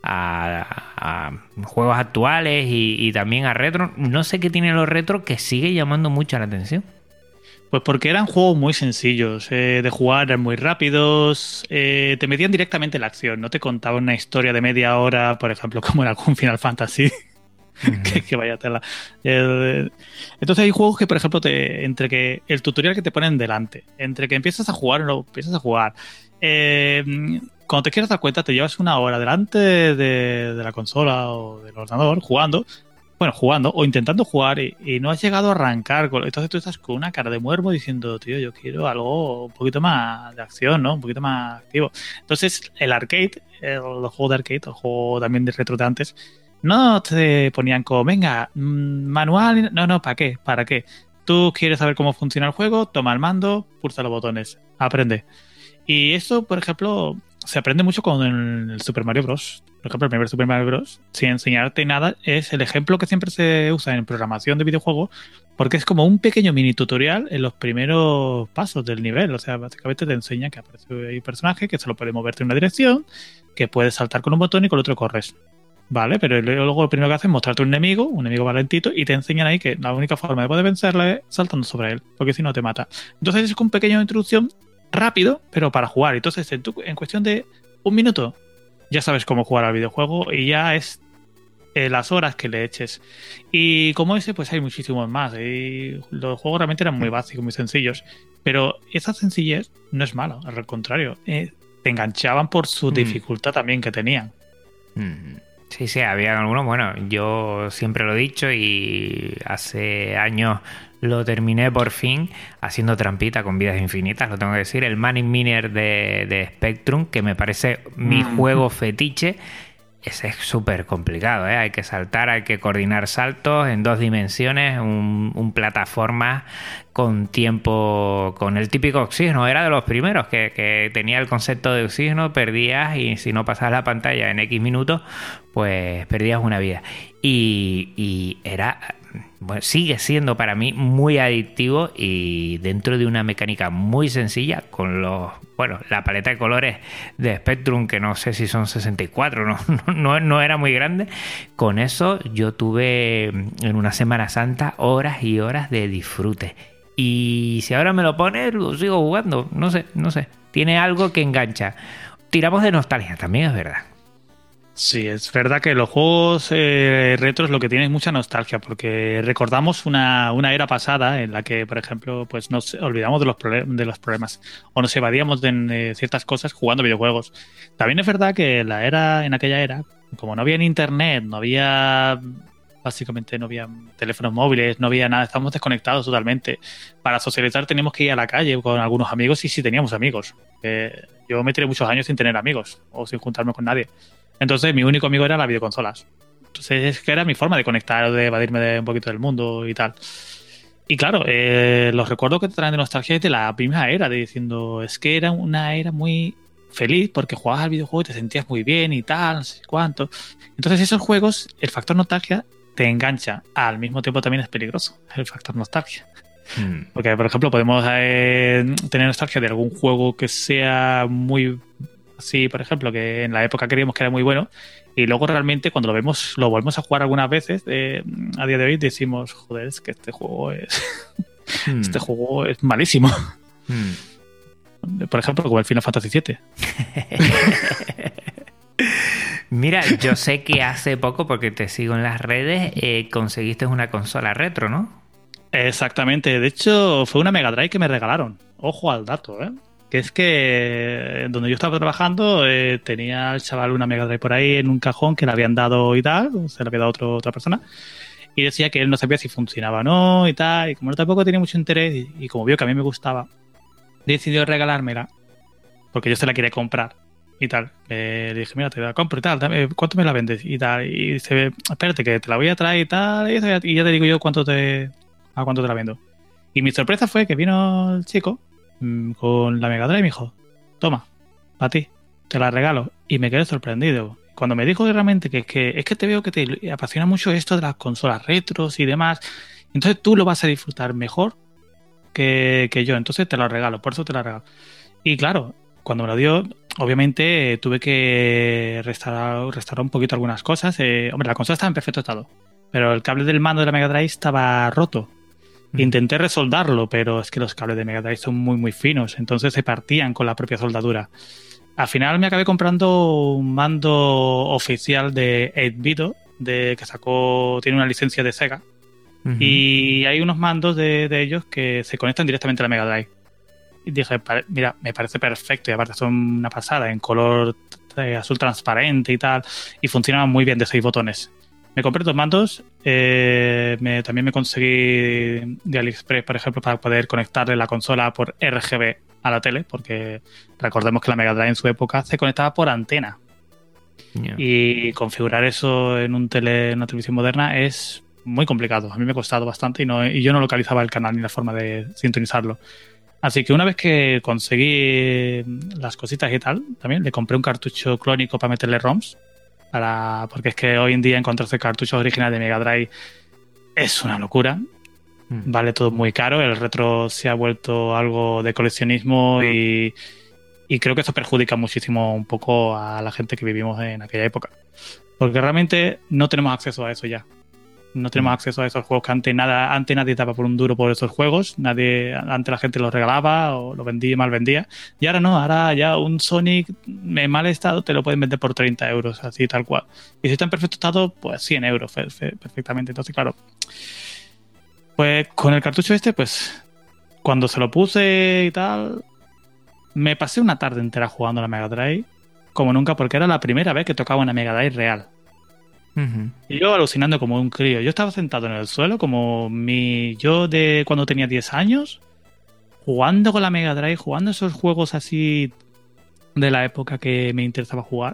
a, a juegos actuales y, y también a retro, no sé qué tienen los retro que sigue llamando mucho la atención. Pues porque eran juegos muy sencillos eh, de jugar, eran muy rápidos, eh, te metían directamente en la acción, no te contaban una historia de media hora, por ejemplo, como en algún Final Fantasy, uh-huh. que, que vaya tela. Eh, entonces hay juegos que, por ejemplo, te, entre que el tutorial que te ponen delante, entre que empiezas a jugar o no empiezas a jugar, eh, cuando te quieres dar cuenta, te llevas una hora delante de, de la consola o del ordenador jugando, bueno, jugando o intentando jugar y, y no has llegado a arrancar. Entonces tú estás con una cara de muermo diciendo, tío, yo quiero algo un poquito más de acción, ¿no? Un poquito más activo. Entonces el arcade, el, los juegos de arcade, el juego también de retro de antes, no te ponían como, venga, manual, no, no, ¿para qué? ¿Para qué? Tú quieres saber cómo funciona el juego, toma el mando, pulsa los botones, aprende. Y eso, por ejemplo, se aprende mucho con el Super Mario Bros. Por ejemplo, el primer Super Mario Bros., sin enseñarte nada, es el ejemplo que siempre se usa en programación de videojuegos, porque es como un pequeño mini tutorial en los primeros pasos del nivel. O sea, básicamente te enseña que aparece un personaje que solo puede moverte en una dirección, que puedes saltar con un botón y con el otro corres. Vale, pero luego lo primero que hacen es mostrarte un enemigo, un enemigo valentito, y te enseñan ahí que la única forma de poder vencerle es saltando sobre él, porque si no te mata. Entonces es un pequeño introducción rápido, pero para jugar. Entonces, en, tu, en cuestión de un minuto, ya sabes cómo jugar al videojuego y ya es eh, las horas que le eches. Y como ese, pues hay muchísimos más. Y los juegos realmente eran muy básicos, muy sencillos. Pero esa sencillez no es malo, al contrario. Eh, te enganchaban por su mm. dificultad también que tenían. Mm. Sí, sí, había algunos, bueno, yo siempre lo he dicho y hace años lo terminé por fin haciendo trampita con vidas infinitas, lo tengo que decir, el Manic Miner de, de Spectrum, que me parece mi mm. juego fetiche. Ese es súper complicado, ¿eh? Hay que saltar, hay que coordinar saltos en dos dimensiones, un, un plataforma con tiempo, con el típico oxígeno. Era de los primeros que, que tenía el concepto de oxígeno, perdías y si no pasabas la pantalla en X minutos, pues perdías una vida. Y, y era... Bueno, sigue siendo para mí muy adictivo y dentro de una mecánica muy sencilla con los, bueno, la paleta de colores de Spectrum, que no sé si son sesenta y cuatro, no, no, no era muy grande. Con eso yo tuve en una Semana Santa horas y horas de disfrute. Y si ahora me lo pones, lo sigo jugando. No sé, no sé. Tiene algo que engancha. Tiramos de nostalgia, también es verdad. Sí, es verdad que los juegos eh, retros lo que tienen es mucha nostalgia, porque recordamos una, una era pasada en la que, por ejemplo, pues nos olvidamos de los, prole- de los problemas o nos evadíamos de, de ciertas cosas jugando videojuegos. También es verdad que la era, en aquella era, como no había ni internet, no había... Básicamente no había teléfonos móviles, no había nada, estábamos desconectados totalmente. Para socializar teníamos que ir a la calle con algunos amigos y si teníamos amigos. Eh, yo me tiré muchos años sin tener amigos o sin juntarme con nadie. Entonces mi único amigo era las videoconsolas. Entonces es que era mi forma de conectar, de evadirme de un poquito del mundo y tal. Y claro, eh, los recuerdos que te traen de nostalgia es de la primera era, de diciendo, es que era una era muy feliz porque jugabas al videojuego y te sentías muy bien y tal, no sé cuánto. Entonces esos juegos, el factor nostalgia te engancha, al mismo tiempo también es peligroso el factor nostalgia. Hmm. Porque, por ejemplo, podemos eh, tener nostalgia de algún juego que sea muy así, por ejemplo, que en la época creíamos que era muy bueno y luego realmente cuando lo vemos, lo volvemos a jugar algunas veces, eh, a día de hoy decimos, joder, es que este juego es hmm. este juego es malísimo. Hmm. Por ejemplo, como el Final Fantasy siete. Mira, yo sé que hace poco, porque te sigo en las redes, eh, conseguiste una consola retro, ¿no? Exactamente. De hecho, fue una Mega Drive que me regalaron. Ojo al dato, ¿eh? Que es que donde yo estaba trabajando eh, tenía el chaval una Mega Drive por ahí en un cajón que le habían dado y tal, se le había dado otro, otra persona. Y decía que él no sabía si funcionaba o no y tal. Y como él tampoco tenía mucho interés y, y como vio que a mí me gustaba, decidió regalármela porque yo se la quería comprar. Y tal, eh, le dije, mira, te la compro y tal, dame, ¿cuánto me la vendes? Y tal, y dice, espérate que te la voy a traer y tal, y ya te digo yo cuánto te, a cuánto te la vendo. Y mi sorpresa fue que vino el chico mmm, con la Mega Drive y me dijo, toma, para ti, te la regalo. Y me quedé sorprendido. Cuando me dijo realmente que es que, es que te veo que te apasiona mucho esto de las consolas retros y demás, entonces tú lo vas a disfrutar mejor que, que yo, entonces te la regalo, por eso te la regalo. Y claro, cuando me lo dio, obviamente eh, tuve que restaurar, restaurar un poquito algunas cosas. Eh, hombre, la consola estaba en perfecto estado, pero el cable del mando de la Mega Drive estaba roto. Mm. Intenté resoldarlo, pero es que los cables de Mega Drive son muy, muy finos, entonces se partían con la propia soldadura. Al final me acabé comprando un mando oficial de ocho bit, de, que sacó, tiene una licencia de Sega, uh-huh. Y hay unos mandos de, de ellos que se conectan directamente a la Mega Drive. y dije, mira, me parece perfecto y aparte son una pasada en color eh, azul transparente y tal, y funcionan muy bien de seis botones. Me compré dos mandos, eh, me, también me conseguí de AliExpress, por ejemplo, para poder conectarle la consola por R G B a la tele, porque recordemos que la Mega Drive en su época se conectaba por antena. Yeah. Y configurar eso en, un tele, en una televisión moderna es muy complicado. A mí me ha costado bastante y, no, y yo no localizaba el canal ni la forma de sintonizarlo. Así que una vez que conseguí las cositas y tal, también le compré un cartucho clónico para meterle ROMs. Para, porque es que hoy en día encontrarse cartuchos originales de Mega Drive es una locura. Mm. Vale todo muy caro. El retro se ha vuelto algo de coleccionismo y, y creo que eso perjudica muchísimo un poco a la gente que vivimos en aquella época. Porque realmente no tenemos acceso a eso ya. No tenemos acceso a esos juegos que antes, nada, antes nadie daba por un duro por esos juegos. Nadie, antes la gente los regalaba o los vendía y mal vendía. Y ahora no, ahora ya un Sonic en mal estado te lo pueden vender por treinta euros, así tal cual. Y si está en perfecto estado, pues cien euros perfectamente. Entonces, claro, pues con el cartucho este, pues cuando se lo puse y tal, me pasé una tarde entera jugando a la Mega Drive como nunca, porque era la primera vez que tocaba una Mega Drive real. Uh-huh. Y yo alucinando como un crío. Yo estaba sentado en el suelo como mi yo de cuando tenía diez años, jugando con la Mega Drive, jugando esos juegos así de la época que me interesaba jugar.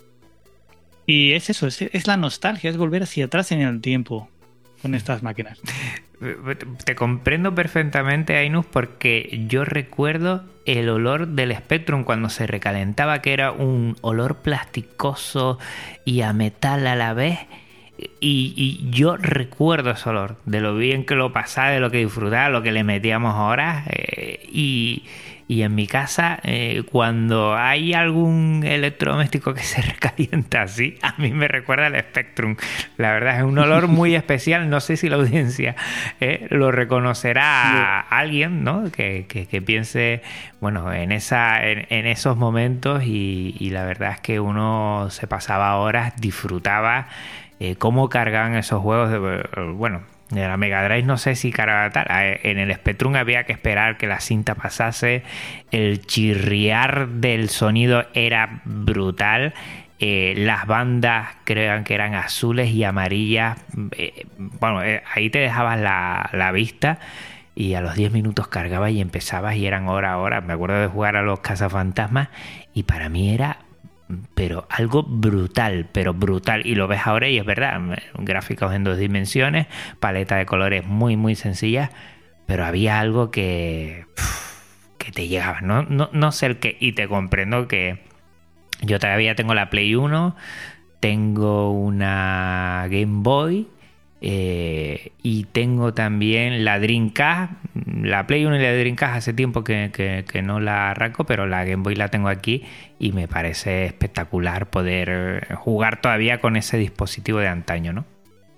Y es eso, es, es la nostalgia, es volver hacia atrás en el tiempo con estas máquinas. Te comprendo perfectamente, Ainus, porque yo recuerdo el olor del Spectrum cuando se recalentaba, que era un olor plasticoso y a metal a la vez. Y, y yo recuerdo ese olor, de lo bien que lo pasaba, de lo que disfrutaba, lo que le metíamos ahora. Eh, y, y en mi casa, eh, cuando hay algún electrodoméstico que se recalienta así, a mí me recuerda al Spectrum. La verdad es un olor muy especial. No sé si la audiencia eh, lo reconocerá a alguien, ¿no? Que, que, que piense, bueno, en, esa, en, en esos momentos. Y, y la verdad es que uno se pasaba horas, disfrutaba. Eh, cómo cargaban esos juegos de, bueno, de la Mega Drive no sé si cargaba tal. En el Spectrum había que esperar que la cinta pasase. El chirriar del sonido era brutal. Eh, las bandas creo que eran azules y amarillas. Eh, bueno, eh, ahí te dejabas la, la vista y a los diez minutos cargabas y empezabas y eran hora a hora. Me acuerdo de jugar a los cazafantasmas y para mí era pero algo brutal, pero brutal. Y lo ves ahora y es verdad, gráficos en dos dimensiones, paleta de colores muy muy sencilla, pero había algo que que te llegaba, no, no, no sé el qué. Y te comprendo que yo todavía tengo la Play uno, tengo una Game Boy eh, y tengo también la Dreamcast. La Play uno y la Dreamcast hace tiempo que, que, que no la arranco, pero la Game Boy la tengo aquí y me parece espectacular poder jugar todavía con ese dispositivo de antaño, ¿no?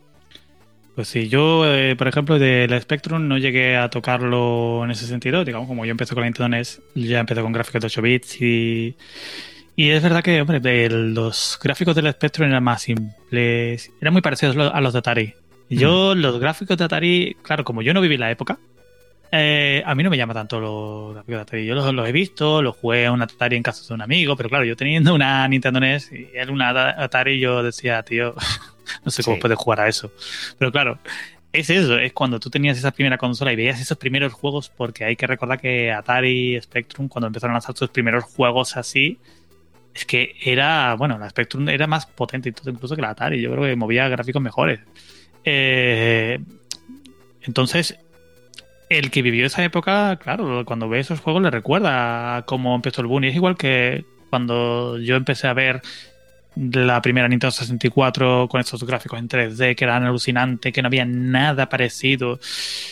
Pues sí, yo, eh, por ejemplo, del Spectrum no llegué a tocarlo en ese sentido. Digamos, como yo empecé con la Nintendo N E S, ya empecé con gráficos de ocho bits y... Y es verdad que, hombre, de los gráficos del Spectrum eran más simples, eran muy parecidos a los de Atari. Yo, mm. los gráficos de Atari, claro, como yo no viví la época, eh, a mí no me llama tanto los gráficos de Atari. Yo los, los he visto, los jugué a un Atari en casa de un amigo, pero claro, yo teniendo una Nintendo N E S y él una Atari, yo decía, tío, no sé cómo sí. puedes jugar a eso. Pero claro, es eso, es cuando tú tenías esa primera consola y veías esos primeros juegos, porque hay que recordar que Atari Spectrum, cuando empezaron a lanzar sus primeros juegos así, es que era, bueno, la Spectrum era más potente incluso que la Atari. Yo creo que movía gráficos mejores. Eh, entonces, el que vivió esa época, claro, cuando ve esos juegos le recuerda cómo empezó el boom. Y es igual que cuando yo empecé a ver la primera Nintendo sesenta y cuatro con esos gráficos en tres D que eran alucinantes, que no había nada parecido.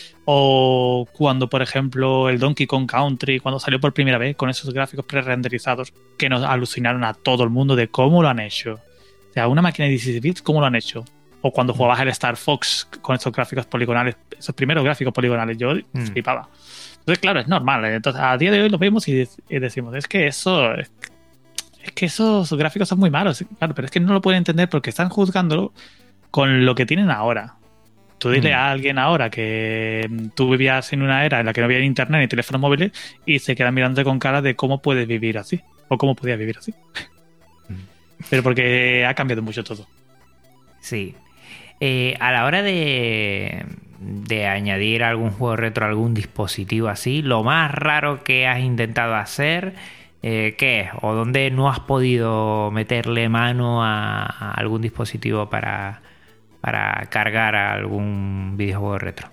O cuando, por ejemplo, el Donkey Kong Country, cuando salió por primera vez con esos gráficos pre-renderizados que nos alucinaron a todo el mundo de cómo lo han hecho. O sea, una máquina de dieciséis bits, ¿cómo lo han hecho? O cuando jugabas el Star Fox con esos gráficos poligonales, esos primeros gráficos poligonales, yo mm. flipaba. Entonces, claro, es normal. Entonces, a día de hoy lo vemos y, y decimos, es que eso... Es, es que esos gráficos son muy malos. Claro, pero es que no lo pueden entender porque están juzgándolo con lo que tienen ahora. Tú dile Mm. a alguien ahora que tú vivías en una era en la que no había internet ni teléfonos móviles y se quedan mirándote con cara de cómo puedes vivir así o cómo podías vivir así. Pero porque ha cambiado mucho todo. Sí. Eh, a la hora de, de añadir algún juego retro a algún dispositivo así, lo más raro que has intentado hacer, eh, ¿qué es? ¿O dónde no has podido meterle mano a, a algún dispositivo para, para cargar a algún videojuego retro?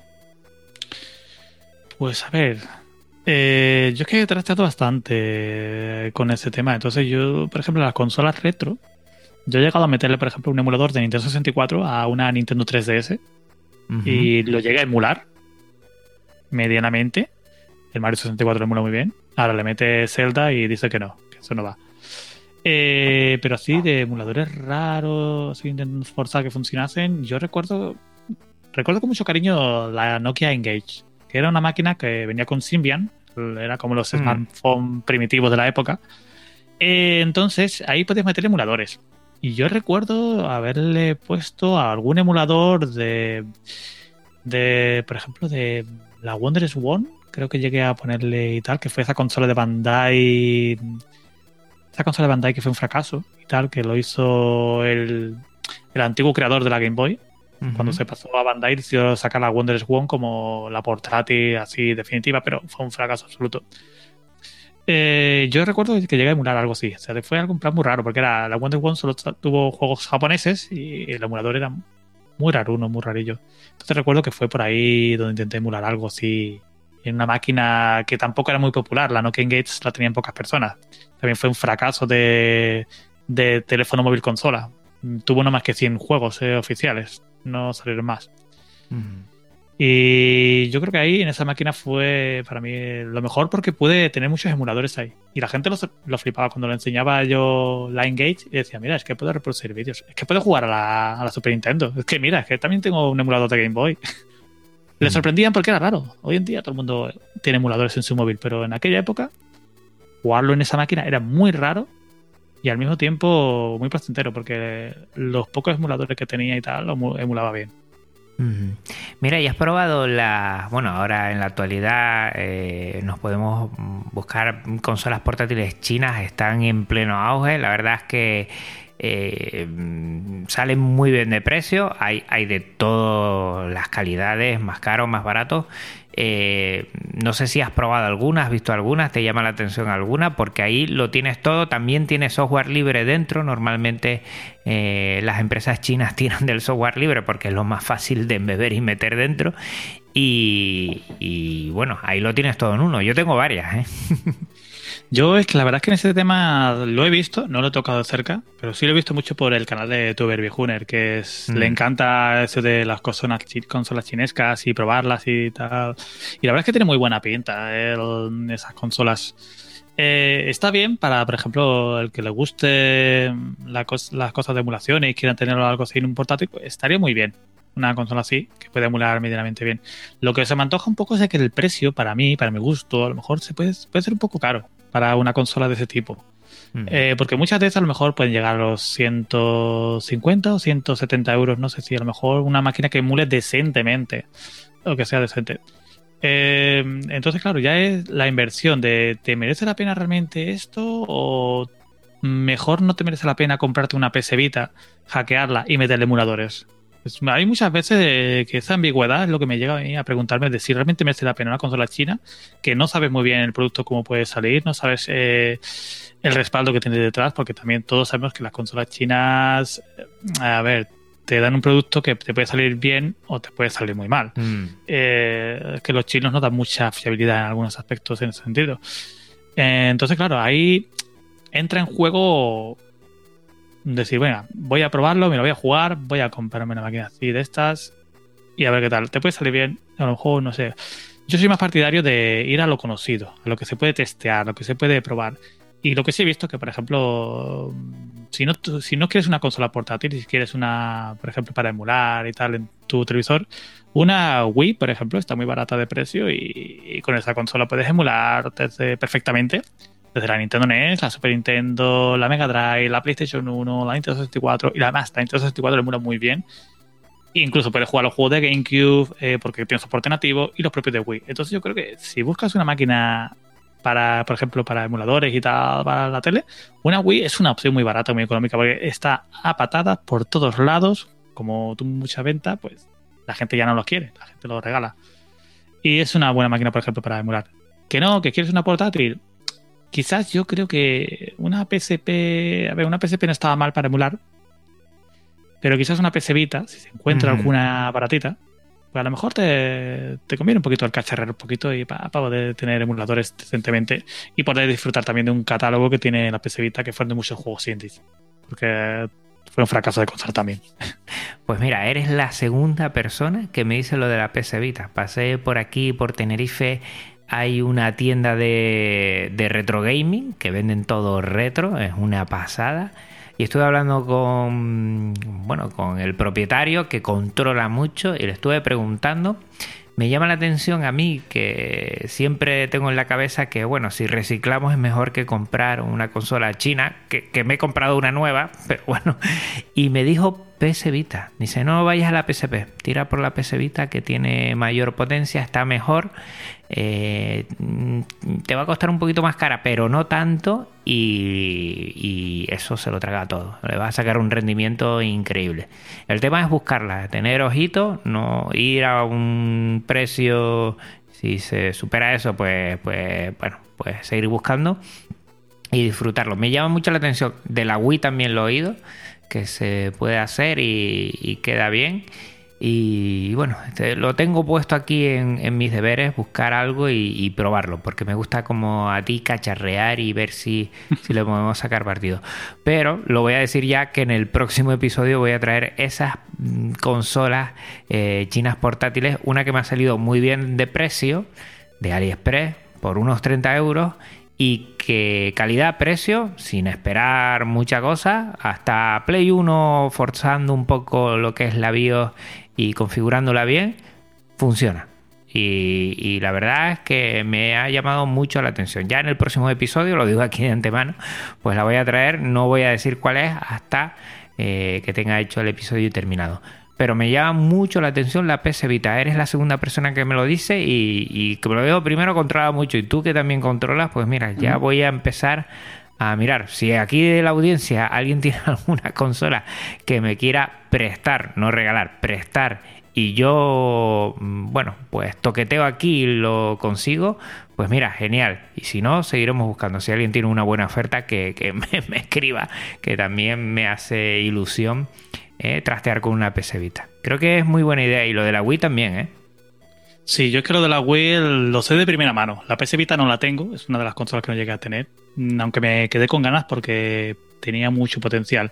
Pues a ver, eh, yo es que he tratado bastante con ese tema. Entonces yo, por ejemplo, las consolas retro, yo he llegado a meterle, por ejemplo, un emulador de Nintendo sesenta y cuatro a una Nintendo tres D S Uh-huh. y lo llegué a emular medianamente. El Mario sesenta y cuatro lo emula muy bien. Ahora le mete Zelda y dice que no, que eso no va. Eh, pero así, de emuladores raros, así intentando forzar que funcionasen, yo recuerdo recuerdo con mucho cariño la Nokia Engage, que era una máquina que venía con Symbian, era como los Mm. smartphones primitivos de la época. Eh, entonces, ahí podías meter emuladores. Y yo recuerdo haberle puesto a algún emulador de, de por ejemplo, de la Wondrous One, creo que llegué a ponerle y tal, que fue esa consola de Bandai, esa consola de Bandai que fue un fracaso y tal, que lo hizo el, el antiguo creador de la Game Boy. Uh-huh. Cuando se pasó a Bandai, decidió sacar la Wondrous One como la portátil así definitiva, pero fue un fracaso absoluto. Eh, yo recuerdo que llegué a emular algo así. O sea, fue algo en plan muy raro, porque era la Wonder One solo tuvo juegos japoneses y el emulador era muy raro, uno muy rarillo. Entonces recuerdo que fue por ahí donde intenté emular algo así en una máquina que tampoco era muy popular. La Nokia Engage la tenían pocas personas. También fue un fracaso de, de teléfono móvil consola. Tuvo no más que cien juegos eh, oficiales. No salieron más. Uh-huh. Y yo creo que ahí en esa máquina fue para mí lo mejor porque pude tener muchos emuladores ahí. Y la gente lo, lo flipaba cuando le enseñaba yo la Engage y decía, mira, es que puedo reproducir vídeos, es que puedo jugar a la, a la Super Nintendo, es que mira, es que también tengo un emulador de Game Boy. Le sorprendían porque era raro. Hoy en día todo el mundo tiene emuladores en su móvil, pero en aquella época jugarlo en esa máquina era muy raro y al mismo tiempo muy placentero porque los pocos emuladores que tenía y tal lo emulaba bien. Uh-huh. Mira, ¿y has probado la... Bueno, ahora en la actualidad eh, nos podemos buscar consolas portátiles chinas, están en pleno auge. La verdad es que eh, salen muy bien de precio. Hay, hay de todas las calidades, más caros, más baratos. Eh, no sé si has probado alguna, has visto algunas, te llama la atención alguna, porque ahí lo tienes todo, también tiene software libre dentro. Normalmente eh, las empresas chinas tiran del software libre porque es lo más fácil de embeber y meter dentro y, y bueno, ahí lo tienes todo en uno. Yo tengo varias, ¿eh? Yo es que la verdad es que en ese tema lo he visto, no lo he tocado de cerca, pero sí lo he visto mucho por el canal de Tuber Viejuner, que es, mm. le encanta eso de las consolas, consolas chinescas y probarlas y tal. Y la verdad es que tiene muy buena pinta el, esas consolas. Eh, está bien para, por ejemplo, el que le guste la cos, las cosas de emulación y quiera tenerlo algo así en un portátil, pues estaría muy bien. Una consola así, que puede emular medianamente bien. Lo que se me antoja un poco es que el precio, para mí, para mi gusto, a lo mejor se puede, puede ser un poco caro para una consola de ese tipo. Mm. Eh, porque muchas veces a lo mejor pueden llegar a los ciento cincuenta o ciento setenta euros, no sé si a lo mejor una máquina que emule decentemente, o que sea decente. Eh, entonces, claro, ya es la inversión de ¿te merece la pena realmente esto? O mejor no te merece la pena comprarte una P S Vita, hackearla y meterle emuladores. Pues hay muchas veces que esa ambigüedad es lo que me llega a mí a preguntarme de si realmente merece la pena una consola china, que no sabes muy bien el producto cómo puede salir, no sabes eh, el respaldo que tiene detrás, porque también todos sabemos que las consolas chinas, a ver, te dan un producto que te puede salir bien o te puede salir muy mal. Mm. Eh, es que los chinos no dan mucha fiabilidad en algunos aspectos en ese sentido. Eh, entonces, claro, ahí entra en juego decir, bueno, voy a probarlo, me lo voy a jugar, voy a comprarme una máquina así de estas y a ver qué tal. Te puede salir bien, a lo mejor, no sé. Yo soy más partidario de ir a lo conocido, a lo que se puede testear, lo que se puede probar. Y lo que sí he visto que, por ejemplo, si no, si no quieres una consola portátil, si quieres una, por ejemplo, para emular y tal en tu televisor, una Wii, por ejemplo, está muy barata de precio y, y con esa consola puedes emular desde, perfectamente. Desde la Nintendo N E S, la Super Nintendo, la Mega Drive, la PlayStation uno, la Nintendo sesenta y cuatro y además la Nintendo sesenta y cuatro emula muy bien. Incluso puedes jugar los juegos de GameCube eh, porque tiene soporte nativo y los propios de Wii. Entonces yo creo que si buscas una máquina para, por ejemplo, para emuladores y tal, para la tele, una Wii es una opción muy barata, muy económica, porque está a patadas por todos lados. Como tú mucha venta, pues la gente ya no los quiere, la gente los regala. Y es una buena máquina, por ejemplo, para emular. Que no, que quieres una portátil. Quizás yo creo que una P S P... A ver, una P S P no estaba mal para emular, pero quizás una P S Vita, si se encuentra mm. alguna baratita, pues a lo mejor te, te conviene un poquito el cacharrero, un poquito, y para pa poder tener emuladores decentemente y poder disfrutar también de un catálogo que tiene la P S Vita, que fueron de muchos juegos indies. Porque fue un fracaso de consola también. Pues mira, eres la segunda persona que me dice lo de la P S Vita. Pasé por aquí, por Tenerife, hay una tienda de, de retro gaming que venden todo retro, es una pasada. Y estuve hablando con, bueno, con el propietario que controla mucho y le estuve preguntando. Me llama la atención a mí que siempre tengo en la cabeza que, bueno, si reciclamos es mejor que comprar una consola china, que, que me he comprado una nueva, pero bueno. Y me dijo P S Vita. Dice, no vayas a la P S P, tira por la P S Vita que tiene mayor potencia, está mejor. Eh, te va a costar un poquito más cara, pero no tanto, y, y eso se lo traga todo. Le va a sacar un rendimiento increíble. El tema es buscarla, tener ojito, no ir a un precio. Si se supera eso, pues, pues bueno, pues seguir buscando y disfrutarlo. Me llama mucho la atención. De la Wii también lo he oído, que se puede hacer y, y queda bien. Y bueno, este, lo tengo puesto aquí en, en mis deberes, buscar algo y, y probarlo, porque me gusta como a ti cacharrear y ver si, si le podemos sacar partido. Pero lo voy a decir ya que en el próximo episodio voy a traer esas mm, consolas eh, chinas portátiles, una que me ha salido muy bien de precio, de AliExpress, por unos treinta euros, y que calidad-precio, sin esperar mucha cosa, hasta Play uno forzando un poco lo que es la BIOS y configurándola bien, funciona. Y, y la verdad es que me ha llamado mucho la atención. Ya en el próximo episodio, lo digo aquí de antemano, pues la voy a traer, no voy a decir cuál es hasta eh, que tenga hecho el episodio terminado. Pero me llama mucho la atención la P S Vita. Eres la segunda persona que me lo dice y, y que me lo veo primero controla mucho. Y tú que también controlas, pues mira, ya voy a empezar a mirar. Si aquí de la audiencia alguien tiene alguna consola que me quiera prestar, no regalar, prestar, y yo, bueno, pues toqueteo aquí y lo consigo, pues mira, genial. Y si no, seguiremos buscando. Si alguien tiene una buena oferta, que, que me, me escriba, que también me hace ilusión Eh, trastear con una P S Vita. Creo que es muy buena idea, y lo de la Wii también, ¿eh? Sí, yo es que lo de la Wii lo sé de primera mano. La P S Vita no la tengo, es una de las consolas que no llegué a tener, aunque me quedé con ganas porque tenía mucho potencial.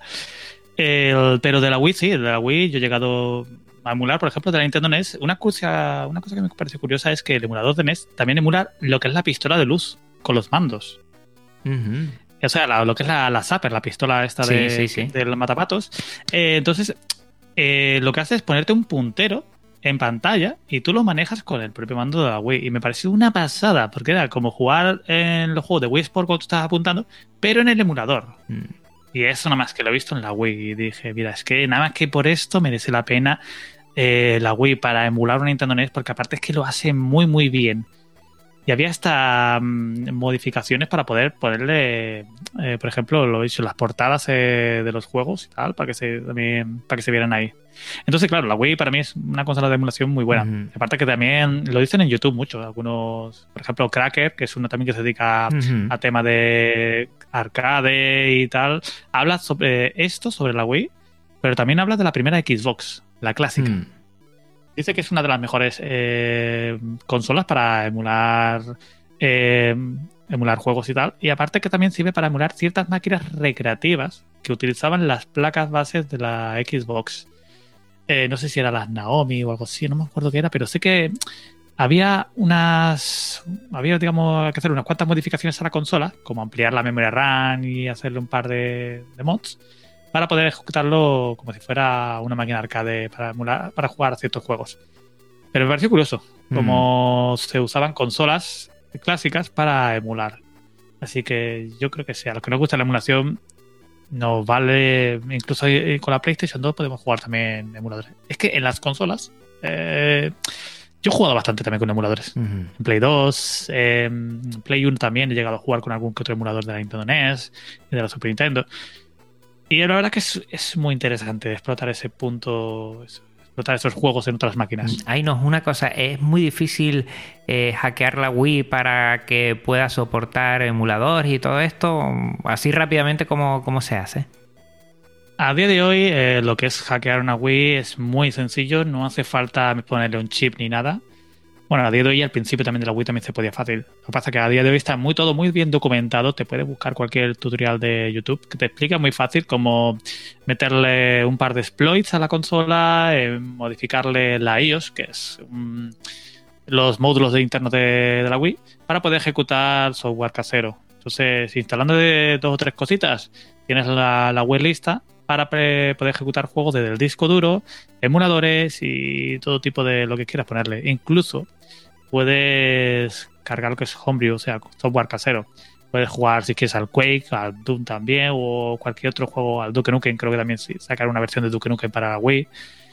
El, pero de la Wii, sí, de la Wii yo he llegado a emular, por ejemplo, de la Nintendo N E S. Una cosa, una cosa que me pareció curiosa es que el emulador de N E S también emula lo que es la pistola de luz con los mandos. Uh-huh. O sea, la, lo que es la, la Zapper, la pistola esta de, sí, sí, sí. del matapatos. Eh, entonces, eh, lo que hace es ponerte un puntero en pantalla y tú lo manejas con el propio mando de la Wii. Y me pareció una pasada, porque era como jugar en los juegos de Wii Sport cuando tú estabas apuntando, pero en el emulador. Mm. Y eso nada más que lo he visto en la Wii. Y dije, mira, es que nada más que por esto merece la pena eh, la Wii para emular una Nintendo N E S, porque aparte es que lo hace muy, muy bien. Y había hasta um, modificaciones para poder ponerle, eh, por ejemplo, lo he dicho, las portadas eh, de los juegos y tal, para que se también para que se vieran ahí. Entonces, claro, la Wii para mí es una consola de emulación muy buena. Uh-huh. Aparte que también lo dicen en YouTube mucho. Algunos, por ejemplo, Cracker, que es uno también que se dedica uh-huh. a tema de arcade y tal, habla sobre esto, sobre la Wii, pero también habla de la primera Xbox, la clásica. Uh-huh. Dice que es una de las mejores eh, consolas para emular eh, emular juegos y tal. Y aparte que también sirve para emular ciertas máquinas recreativas que utilizaban las placas bases de la Xbox. Eh, no sé si era las Naomi o algo así, no me acuerdo qué era, pero sé que había unas... Había, digamos, que hacer unas cuantas modificaciones a la consola, como ampliar la memoria RAM y hacerle un par de, de mods, para poder ejecutarlo como si fuera una máquina arcade para emular, para jugar a ciertos juegos. Pero me pareció curioso cómo mm. se usaban consolas clásicas para emular. Así que yo creo que sí, a los que nos gusta la emulación, nos vale, incluso con la PlayStation dos podemos jugar también en emuladores. Es que en las consolas, eh, yo he jugado bastante también con emuladores. Uh-huh. En Play dos, eh, en Play uno también he llegado a jugar con algún que otro emulador de la Nintendo N E S y de la Super Nintendo. Y la verdad que es, es muy interesante explotar ese punto, explotar esos juegos en otras máquinas. Ahí no, una cosa, es muy difícil eh, hackear la Wii para que pueda soportar emuladores y todo esto, así rápidamente como, como se hace. A día de hoy, eh, lo que es hackear una Wii es muy sencillo, no hace falta ponerle un chip ni nada. Bueno, a día de hoy, al principio también de la Wii también se podía fácil. Lo que pasa es que a día de hoy está muy todo muy bien documentado. Te puedes buscar cualquier tutorial de YouTube que te explica muy fácil cómo meterle un par de exploits a la consola, eh, modificarle la iOS, que es um, los módulos de internos de, de la Wii, para poder ejecutar software casero. Entonces, instalando de dos o tres cositas, tienes la, la Wii lista para pre- poder ejecutar juegos desde el disco duro, emuladores y todo tipo de lo que quieras ponerle. Incluso puedes cargar lo que es Homebrew, o sea, software casero. Puedes jugar si quieres al Quake, al Doom también, o cualquier otro juego, al Duke Nukem, creo que también sí, sacar una versión de Duke Nukem para la Wii.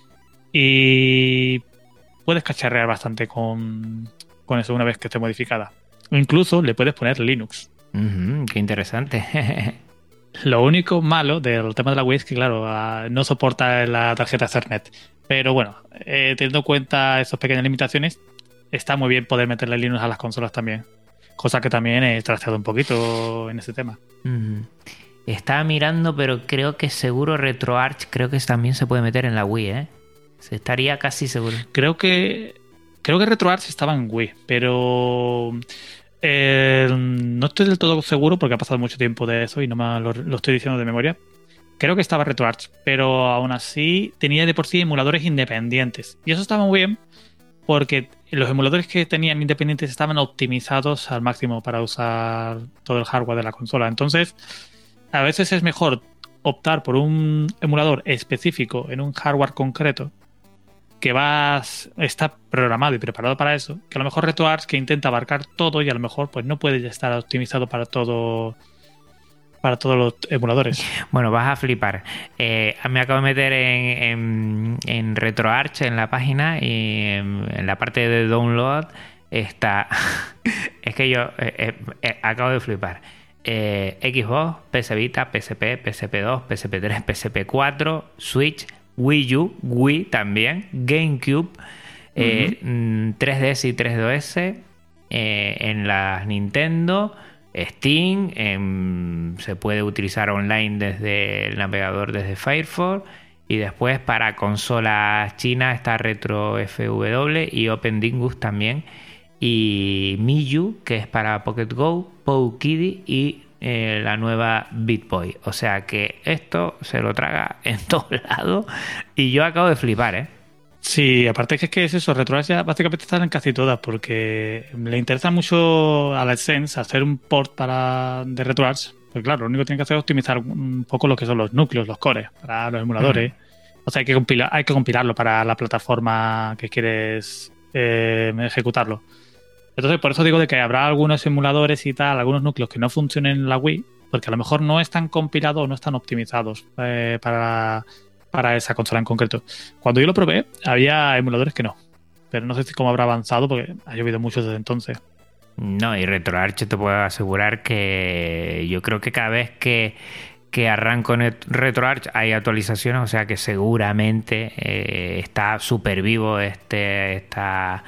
Y puedes cacharrear bastante con, con eso una vez que esté modificada. O incluso le puedes poner Linux. Uh-huh, qué interesante. Lo único malo del tema de la Wii es que, claro, no soporta la tarjeta Ethernet. Pero bueno, eh, teniendo en cuenta esas pequeñas limitaciones, está muy bien poder meterle Linux a las consolas también. Cosa que también he trasteado un poquito en ese tema. Uh-huh. Estaba mirando, pero creo que seguro RetroArch, creo que también se puede meter en la Wii, ¿eh? Se estaría casi seguro. Creo que creo que RetroArch estaba en Wii, pero eh, no estoy del todo seguro porque ha pasado mucho tiempo de eso y no me lo, lo estoy diciendo de memoria. Creo que estaba RetroArch, pero aún así tenía de por sí emuladores independientes. Y eso estaba muy bien porque los emuladores que tenían independientes estaban optimizados al máximo para usar todo el hardware de la consola. Entonces, a veces es mejor optar por un emulador específico en un hardware concreto que va, está programado y preparado para eso, que a lo mejor RetroArch que intenta abarcar todo y a lo mejor pues no puede estar optimizado para todo para todos los emuladores. Bueno, vas a flipar. Eh, me acabo de meter en, en, en RetroArch en la página y en, en la parte de download está... es que yo eh, eh, eh, acabo de flipar. Eh, Xbox, P S Vita, P S P, P S P dos, P S P tres, P S P cuatro, Switch, Wii U, Wii también, GameCube, eh, uh-huh. tres D S y tres D S, eh, en las Nintendo, Steam, eh, se puede utilizar online desde el navegador, desde Firefox, y después para consolas chinas está Retro F W y OpenDingus también, y Miyu, que es para Pocket Go, PowKiddy y eh, la nueva BitBoy. O sea que esto se lo traga en todos lados y yo acabo de flipar, ¿eh? Sí, aparte que es que es eso, RetroArch ya básicamente están en casi todas porque le interesa mucho a la Sense hacer un port para de RetroArch. Pues claro, lo único que tiene que hacer es optimizar un poco lo que son los núcleos, los cores, para los emuladores. Uh-huh. O sea, hay que compilar, hay que compilarlo para la plataforma que quieres eh, ejecutarlo. Entonces, por eso digo de que habrá algunos emuladores y tal, algunos núcleos que no funcionen en la Wii, porque a lo mejor no están compilados o no están optimizados eh, para... para esa consola en concreto. Cuando yo lo probé, había emuladores que no. Pero no sé si cómo habrá avanzado porque ha llovido mucho desde entonces. No, y RetroArch te puedo asegurar que yo creo que cada vez que, que arranco en RetroArch hay actualizaciones, o sea que seguramente eh, está súper vivo este, esta,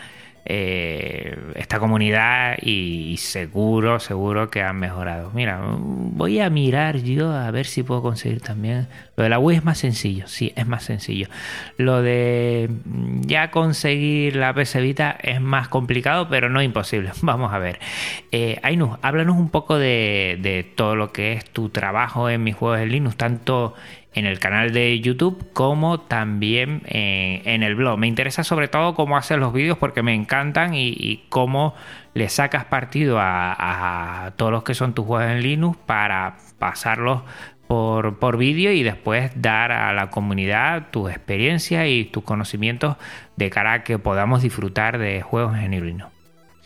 eh, esta comunidad y, y seguro, seguro que han mejorado. Mira, voy a mirar yo a ver si puedo conseguir también. Lo de la Wii es más sencillo, sí, es más sencillo. Lo de ya conseguir la P S Vita es más complicado, pero no imposible. Vamos a ver. Eh, Ainhoa, háblanos un poco de, de todo lo que es tu trabajo en mis juegos de Linux, tanto en el canal de YouTube como también en, en el blog. Me interesa sobre todo cómo haces los vídeos porque me encantan y, y cómo le sacas partido a, a todos los que son tus juegos en Linux para pasarlos por, por vídeo y después dar a la comunidad tus experiencias y tus conocimientos de cara a que podamos disfrutar de juegos en Linux.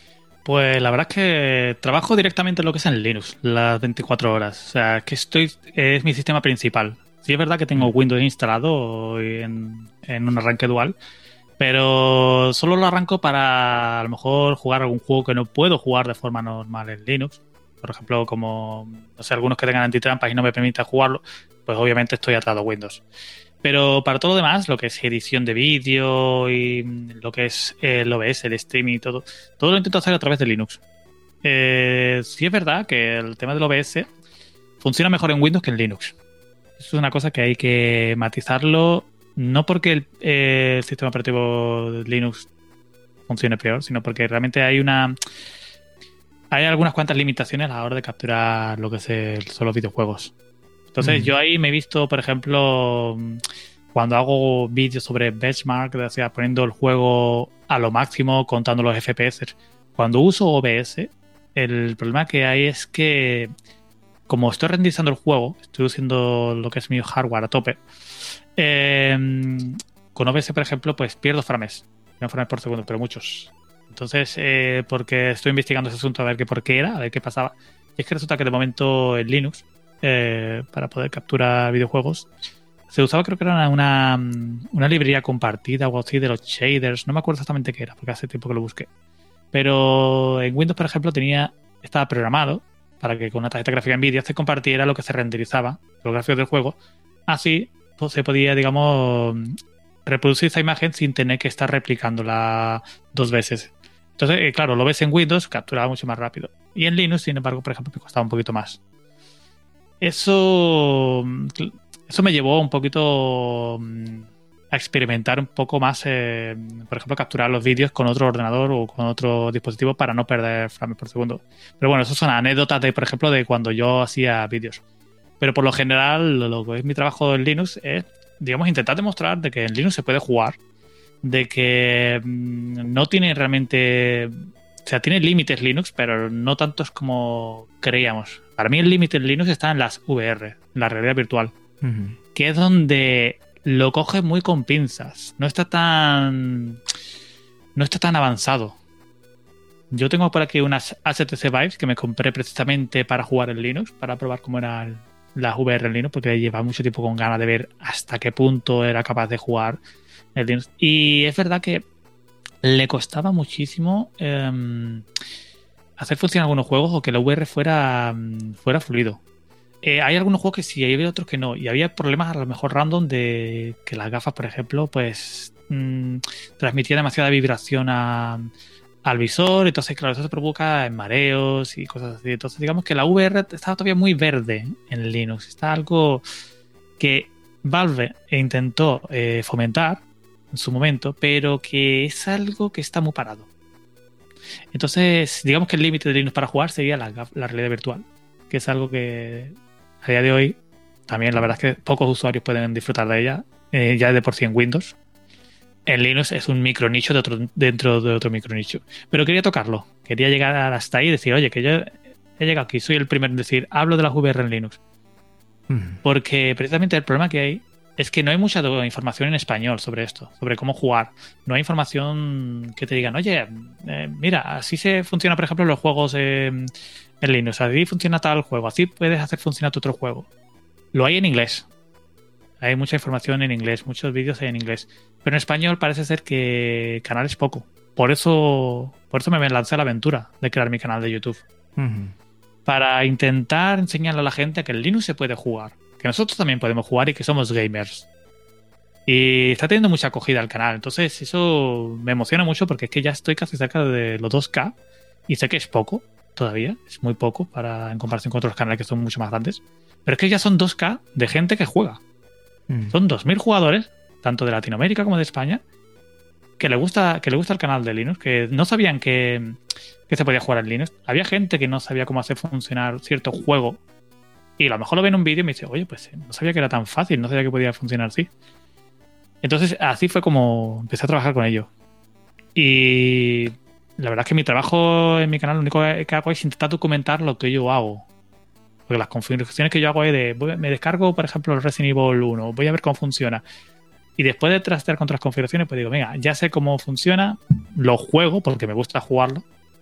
Pues la verdad es que trabajo directamente en lo que es en Linux, las veinticuatro horas. O sea, es que estoy, es mi sistema principal. Sí es verdad que tengo Windows instalado en, en un arranque dual, pero solo lo arranco para a lo mejor jugar algún juego que no puedo jugar de forma normal en Linux. Por ejemplo, como, no sé, algunos que tengan antitrampas y no me permitan jugarlo, pues obviamente estoy atado a Windows. Pero para todo lo demás, lo que es edición de vídeo y lo que es el O B S, el streaming y todo, todo lo intento hacer a través de Linux. Eh, sí es verdad que el tema del O B S funciona mejor en Windows que en Linux. Eso es una cosa que hay que matizarlo, no porque el, eh, el sistema operativo de Linux funcione peor, sino porque realmente hay una... Hay algunas cuantas limitaciones a la hora de capturar lo que es el, son los videojuegos. Entonces, mm. yo ahí me he visto, por ejemplo, cuando hago vídeos sobre benchmark, o sea, poniendo el juego a lo máximo, contando los F P S. Cuando uso O B S, el problema que hay es que, como estoy renderizando el juego, estoy usando lo que es mi hardware a tope, eh, con O B S, por ejemplo, pues pierdo frames. No frames por segundo, pero muchos. Entonces, eh, porque estoy investigando ese asunto a ver qué por qué era, a ver qué pasaba. Y es que resulta que de momento en Linux, eh, para poder capturar videojuegos, se usaba, creo que era una, una librería compartida o algo así de los shaders. No me acuerdo exactamente qué era, porque hace tiempo que lo busqué. Pero en Windows, por ejemplo, tenía estaba programado para que con una tarjeta gráfica NVIDIA se compartiera lo que se renderizaba, los gráficos del juego. Así pues, se podía, digamos, reproducir esa imagen sin tener que estar replicándola dos veces. Entonces, eh, claro, lo ves en Windows, capturaba mucho más rápido. Y en Linux, sin embargo, por ejemplo, me costaba un poquito más. Eso, eso me llevó un poquito a experimentar un poco más, eh, por ejemplo, capturar los vídeos con otro ordenador o con otro dispositivo para no perder frames por segundo. Pero bueno, eso son anécdotas de, por ejemplo, de cuando yo hacía vídeos. Pero por lo general, lo que es mi trabajo en Linux es, digamos, intentar demostrar de que en Linux se puede jugar, de que no tiene realmente... O sea, tiene límites Linux, pero no tantos como creíamos. Para mí el límite en Linux está en las V R, en la realidad virtual, uh-huh. que es donde lo coge muy con pinzas. No está tan... No está tan avanzado. Yo tengo por aquí unas H T C Vive que me compré precisamente para jugar en Linux, para probar cómo era la V R en Linux, porque llevaba mucho tiempo con ganas de ver hasta qué punto era capaz de jugar en Linux. Y es verdad que le costaba muchísimo eh, hacer funcionar algunos juegos o que la V R fuera, fuera fluido. Eh, hay algunos juegos que sí, hay otros que no. Y había problemas a lo mejor random de que las gafas, por ejemplo, pues mmm, transmitían demasiada vibración a, al visor. Entonces, claro, eso se provoca en mareos y cosas así. Entonces, digamos que la V R estaba todavía muy verde en Linux. Está algo que Valve intentó eh, fomentar en su momento, pero que es algo que está muy parado. Entonces, digamos que el límite de Linux para jugar sería la, la realidad virtual, que es algo que a día de hoy también la verdad es que pocos usuarios pueden disfrutar de ella, eh, ya de por sí en Windows. En Linux es un micro nicho de otro, dentro de otro micro nicho. Pero quería tocarlo, quería llegar hasta ahí y decir, oye, que yo he llegado aquí, soy el primero en decir, hablo de la V R en Linux. Mm. Porque precisamente el problema que hay es que no hay mucha información en español sobre esto, sobre cómo jugar. No hay información que te digan, oye, eh, mira, así se funciona, por ejemplo, los juegos eh, en Linux. Así funciona tal juego, así puedes hacer funcionar tu otro juego. Lo hay en inglés. Hay mucha información en inglés, muchos vídeos en inglés. Pero en español parece ser que canal es poco. Por eso, por eso me lancé a la aventura de crear mi canal de YouTube. Uh-huh. Para intentar enseñarle a la gente que en Linux se puede jugar. Que nosotros también podemos jugar y que somos gamers. Y está teniendo mucha acogida el canal. Entonces eso me emociona mucho porque es que ya estoy casi cerca de los dos K. Y sé que es poco todavía. Es muy poco para en comparación con otros canales que son mucho más grandes. Pero es que ya son dos K de gente que juega. Mm. Son dos mil jugadores, tanto de Latinoamérica como de España, que le gusta, que le gusta el canal de Linux, que no sabían que, que se podía jugar en Linux. Había gente que no sabía cómo hacer funcionar cierto juego. Y a lo mejor lo ve en un vídeo y me dice, oye, pues no sabía que era tan fácil, no sabía que podía funcionar así. Entonces, así fue como empecé a trabajar con ello. Y la verdad es que mi trabajo en mi canal, lo único que hago es intentar documentar lo que yo hago. Porque las configuraciones que yo hago es de, voy, me descargo, por ejemplo, el Resident Evil uno, voy a ver cómo funciona. Y después de trastear con otras configuraciones, pues digo, venga, ya sé cómo funciona, lo juego porque me gusta jugarlo.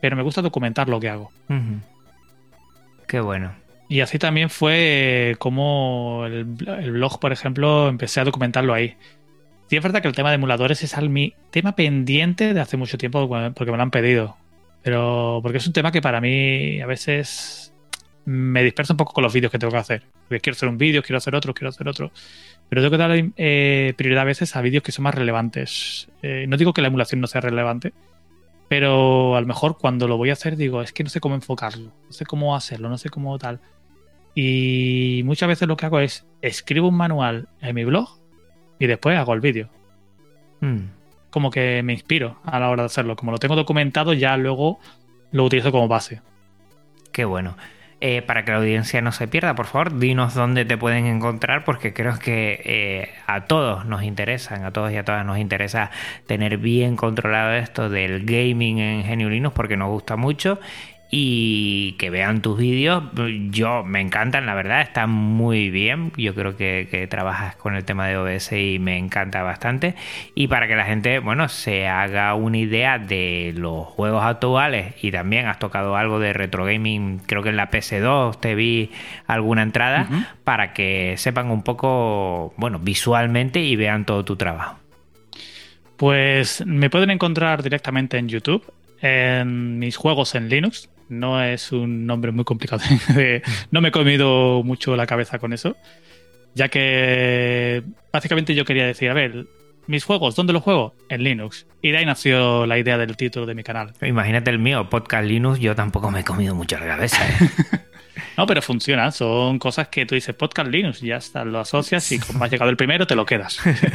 pero me gusta documentar lo que hago. Uh-huh. Qué bueno. Y así también fue como el, el blog, por ejemplo, empecé a documentarlo ahí. Sí, es verdad que el tema de emuladores es al, mi tema pendiente de hace mucho tiempo porque me lo han pedido. Pero porque es un tema que para mí a veces me dispersa un poco con los vídeos que tengo que hacer. Porque quiero hacer un vídeo, quiero hacer otro, quiero hacer otro. Pero tengo que dar eh, prioridad a veces a vídeos que son más relevantes. Eh, no digo que la emulación no sea relevante, pero a lo mejor cuando lo voy a hacer digo, es que no sé cómo enfocarlo, no sé cómo hacerlo, no sé cómo tal. Y muchas veces lo que hago es escribo un manual en mi blog y después hago el vídeo. Mm. Como que me inspiro a la hora de hacerlo. Como lo tengo documentado, ya luego lo utilizo como base. Qué bueno. Eh, para que la audiencia no se pierda, por favor, dinos dónde te pueden encontrar, porque creo que eh, a todos nos interesan, a todos y a todas nos interesa tener bien controlado esto del gaming en G N U Linux, porque nos gusta mucho. Y que vean tus vídeos, yo me encantan, la verdad, están muy bien. Yo creo que, que trabajas con el tema de O B S y me encanta bastante. Y para que la gente, bueno, se haga una idea de los juegos actuales, y también has tocado algo de retro gaming, creo que en la P S dos te vi alguna entrada, uh-huh. para que sepan un poco, bueno, visualmente y vean todo tu trabajo. Pues me pueden encontrar directamente en YouTube, en mis juegos en Linux. No es un nombre muy complicado. No me he comido mucho la cabeza con eso, ya que básicamente yo quería decir, a ver, mis juegos, ¿dónde los juego? En Linux. Y de ahí nació la idea del título de mi canal. Imagínate el mío, Podcast Linux, yo tampoco me he comido mucho la cabeza, ¿eh? No, pero funciona. Son cosas que tú dices, Podcast Linux, y ya está, lo asocias y como has llegado el primero, te lo quedas.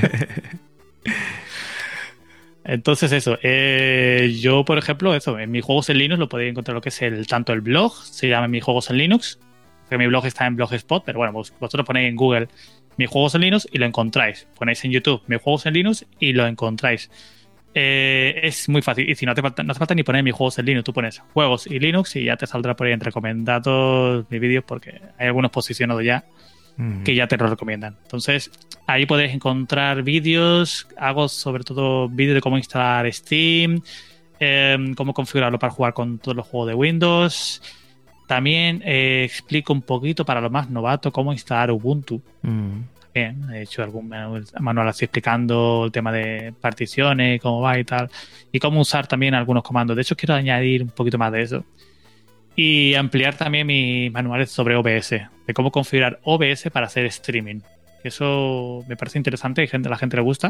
Entonces eso, eh, yo por ejemplo, eso, en mis juegos en Linux lo podéis encontrar lo que es el tanto el blog, se llama Mis Juegos en Linux, que mi blog está en Blogspot, pero bueno, vos, vosotros ponéis en Google Mis Juegos en Linux y lo encontráis. Ponéis en YouTube Mis Juegos en Linux y lo encontráis. Eh, es muy fácil, y si no hace falta, no hace falta ni poner Mis Juegos en Linux, tú pones Juegos y Linux y ya te saldrá por ahí en recomendados mis vídeos, porque hay algunos posicionados ya que ya te lo recomiendan. Entonces, ahí podéis encontrar vídeos. Hago sobre todo vídeos de cómo instalar Steam, eh, cómo configurarlo para jugar con todos los juegos de Windows. También eh, explico un poquito para los más novatos cómo instalar Ubuntu. Mm. También he hecho algún manual así explicando el tema de particiones, cómo va y tal. Y cómo usar también algunos comandos. De hecho, quiero añadir un poquito más de eso. Y ampliar también mis manuales sobre O B S, de cómo configurar O B S para hacer streaming. Eso me parece interesante y a la gente le gusta.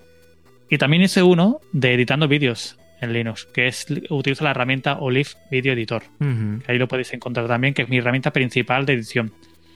Y también hice uno de editando vídeos en Linux, que es utilizo la herramienta Olive Video Editor. Uh-huh. Que ahí lo podéis encontrar también, que es mi herramienta principal de edición.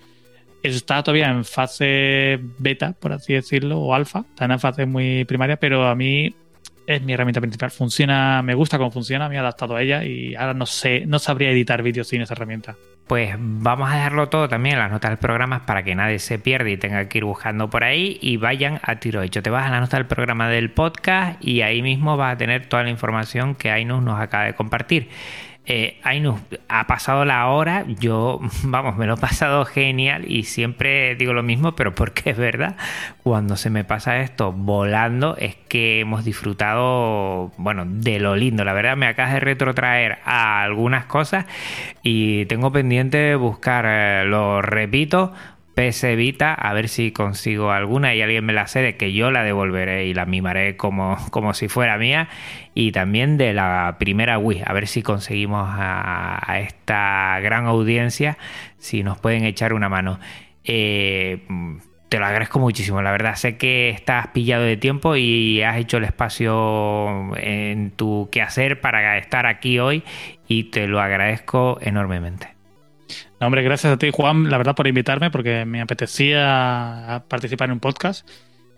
Está todavía en fase beta, por así decirlo, o alfa. Está en una fase muy primaria, pero a mí es mi herramienta principal. Funciona, me gusta cómo funciona, me he adaptado a ella y ahora no sé, no sabría editar vídeos sin esa herramienta. Pues vamos a dejarlo todo también en las notas del programa para que nadie se pierda y tenga que ir buscando por ahí y vayan a tiro hecho. Te vas a la nota del programa del podcast y ahí mismo vas a tener toda la información que Ainus nos acaba de compartir. Eh, Ainus, ha pasado la hora, yo, vamos, me lo he pasado genial y siempre digo lo mismo, pero porque es verdad, cuando se me pasa esto volando es que hemos disfrutado, bueno, de lo lindo. La verdad me acabas de retrotraer a algunas cosas y tengo pendiente buscar, eh, lo repito, P S Vita, a ver si consigo alguna y alguien me la cede, que yo la devolveré y la mimaré como, como si fuera mía. Y también de la primera Wii, a ver si conseguimos a, a esta gran audiencia, si nos pueden echar una mano. Eh, te lo agradezco muchísimo, la verdad. Sé que estás pillado de tiempo y has hecho el espacio en tu quehacer para estar aquí hoy y te lo agradezco enormemente. No, hombre, gracias a ti, Juan, la verdad, por invitarme, porque me apetecía participar en un podcast.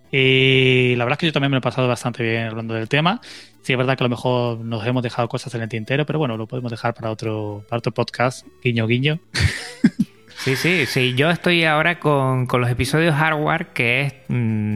Y la verdad es que yo también me lo he pasado bastante bien hablando del tema. Sí, es verdad que a lo mejor nos hemos dejado cosas en el tintero, pero bueno, lo podemos dejar para otro, para otro podcast. Guiño, guiño. Sí, sí, sí. Yo estoy ahora con, con los episodios hardware, que es, mmm,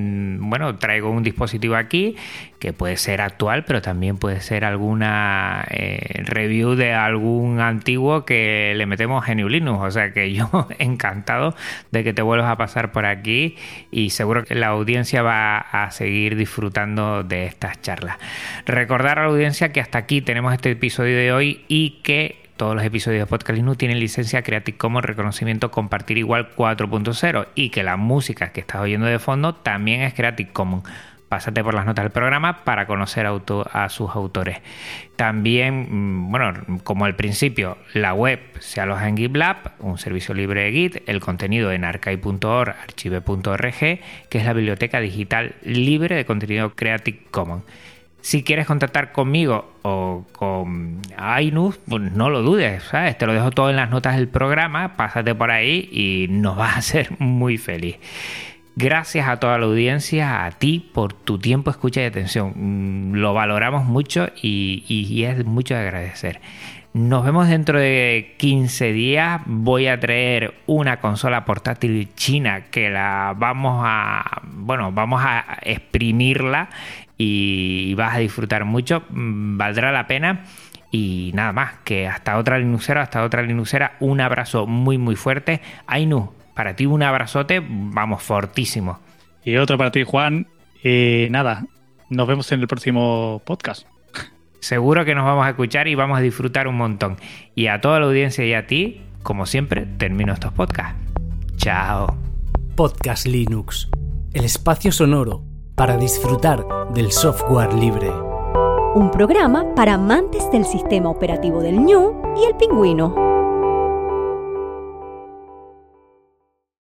bueno, traigo un dispositivo aquí que puede ser actual, pero también puede ser alguna eh, review de algún antiguo que le metemos G N U Linux. O sea que yo encantado de que te vuelvas a pasar por aquí y seguro que la audiencia va a seguir disfrutando de estas charlas. Recordar a la audiencia que hasta aquí tenemos este episodio de hoy y que todos los episodios de Podcast Linux tienen licencia Creative Commons reconocimiento compartir igual cuatro punto cero y que la música que estás oyendo de fondo también es Creative Commons. Pásate por las notas del programa para conocer auto, a sus autores. También, bueno, como al principio, la web se aloja en GitLab, un servicio libre de Git, el contenido en archive punto org, archive punto org, que es la biblioteca digital libre de contenido Creative Commons. Si quieres contactar conmigo o con Linux, pues no lo dudes, ¿sabes? Te lo dejo todo en las notas del programa, pásate por ahí y nos vas a hacer muy feliz. Gracias a toda la audiencia, a ti por tu tiempo, escucha y atención. Lo valoramos mucho y, y, y es mucho de agradecer. Nos vemos dentro de quince días. Voy a traer una consola portátil china que la vamos a, bueno, vamos a exprimirla y vas a disfrutar mucho. Valdrá la pena. Y nada más, que hasta otra Linuxera, hasta otra Linuxera, un abrazo muy muy fuerte. Ainu, para ti un abrazote, vamos, fortísimo. Y otro para ti, Juan. Y nada, nos vemos en el próximo podcast. Seguro que nos vamos a escuchar y vamos a disfrutar un montón. Y a toda la audiencia y a ti, como siempre, termino estos podcasts. Chao. Podcast Linux, el espacio sonoro para disfrutar del software libre. Un programa para amantes del sistema operativo del Ñu y el Pingüino.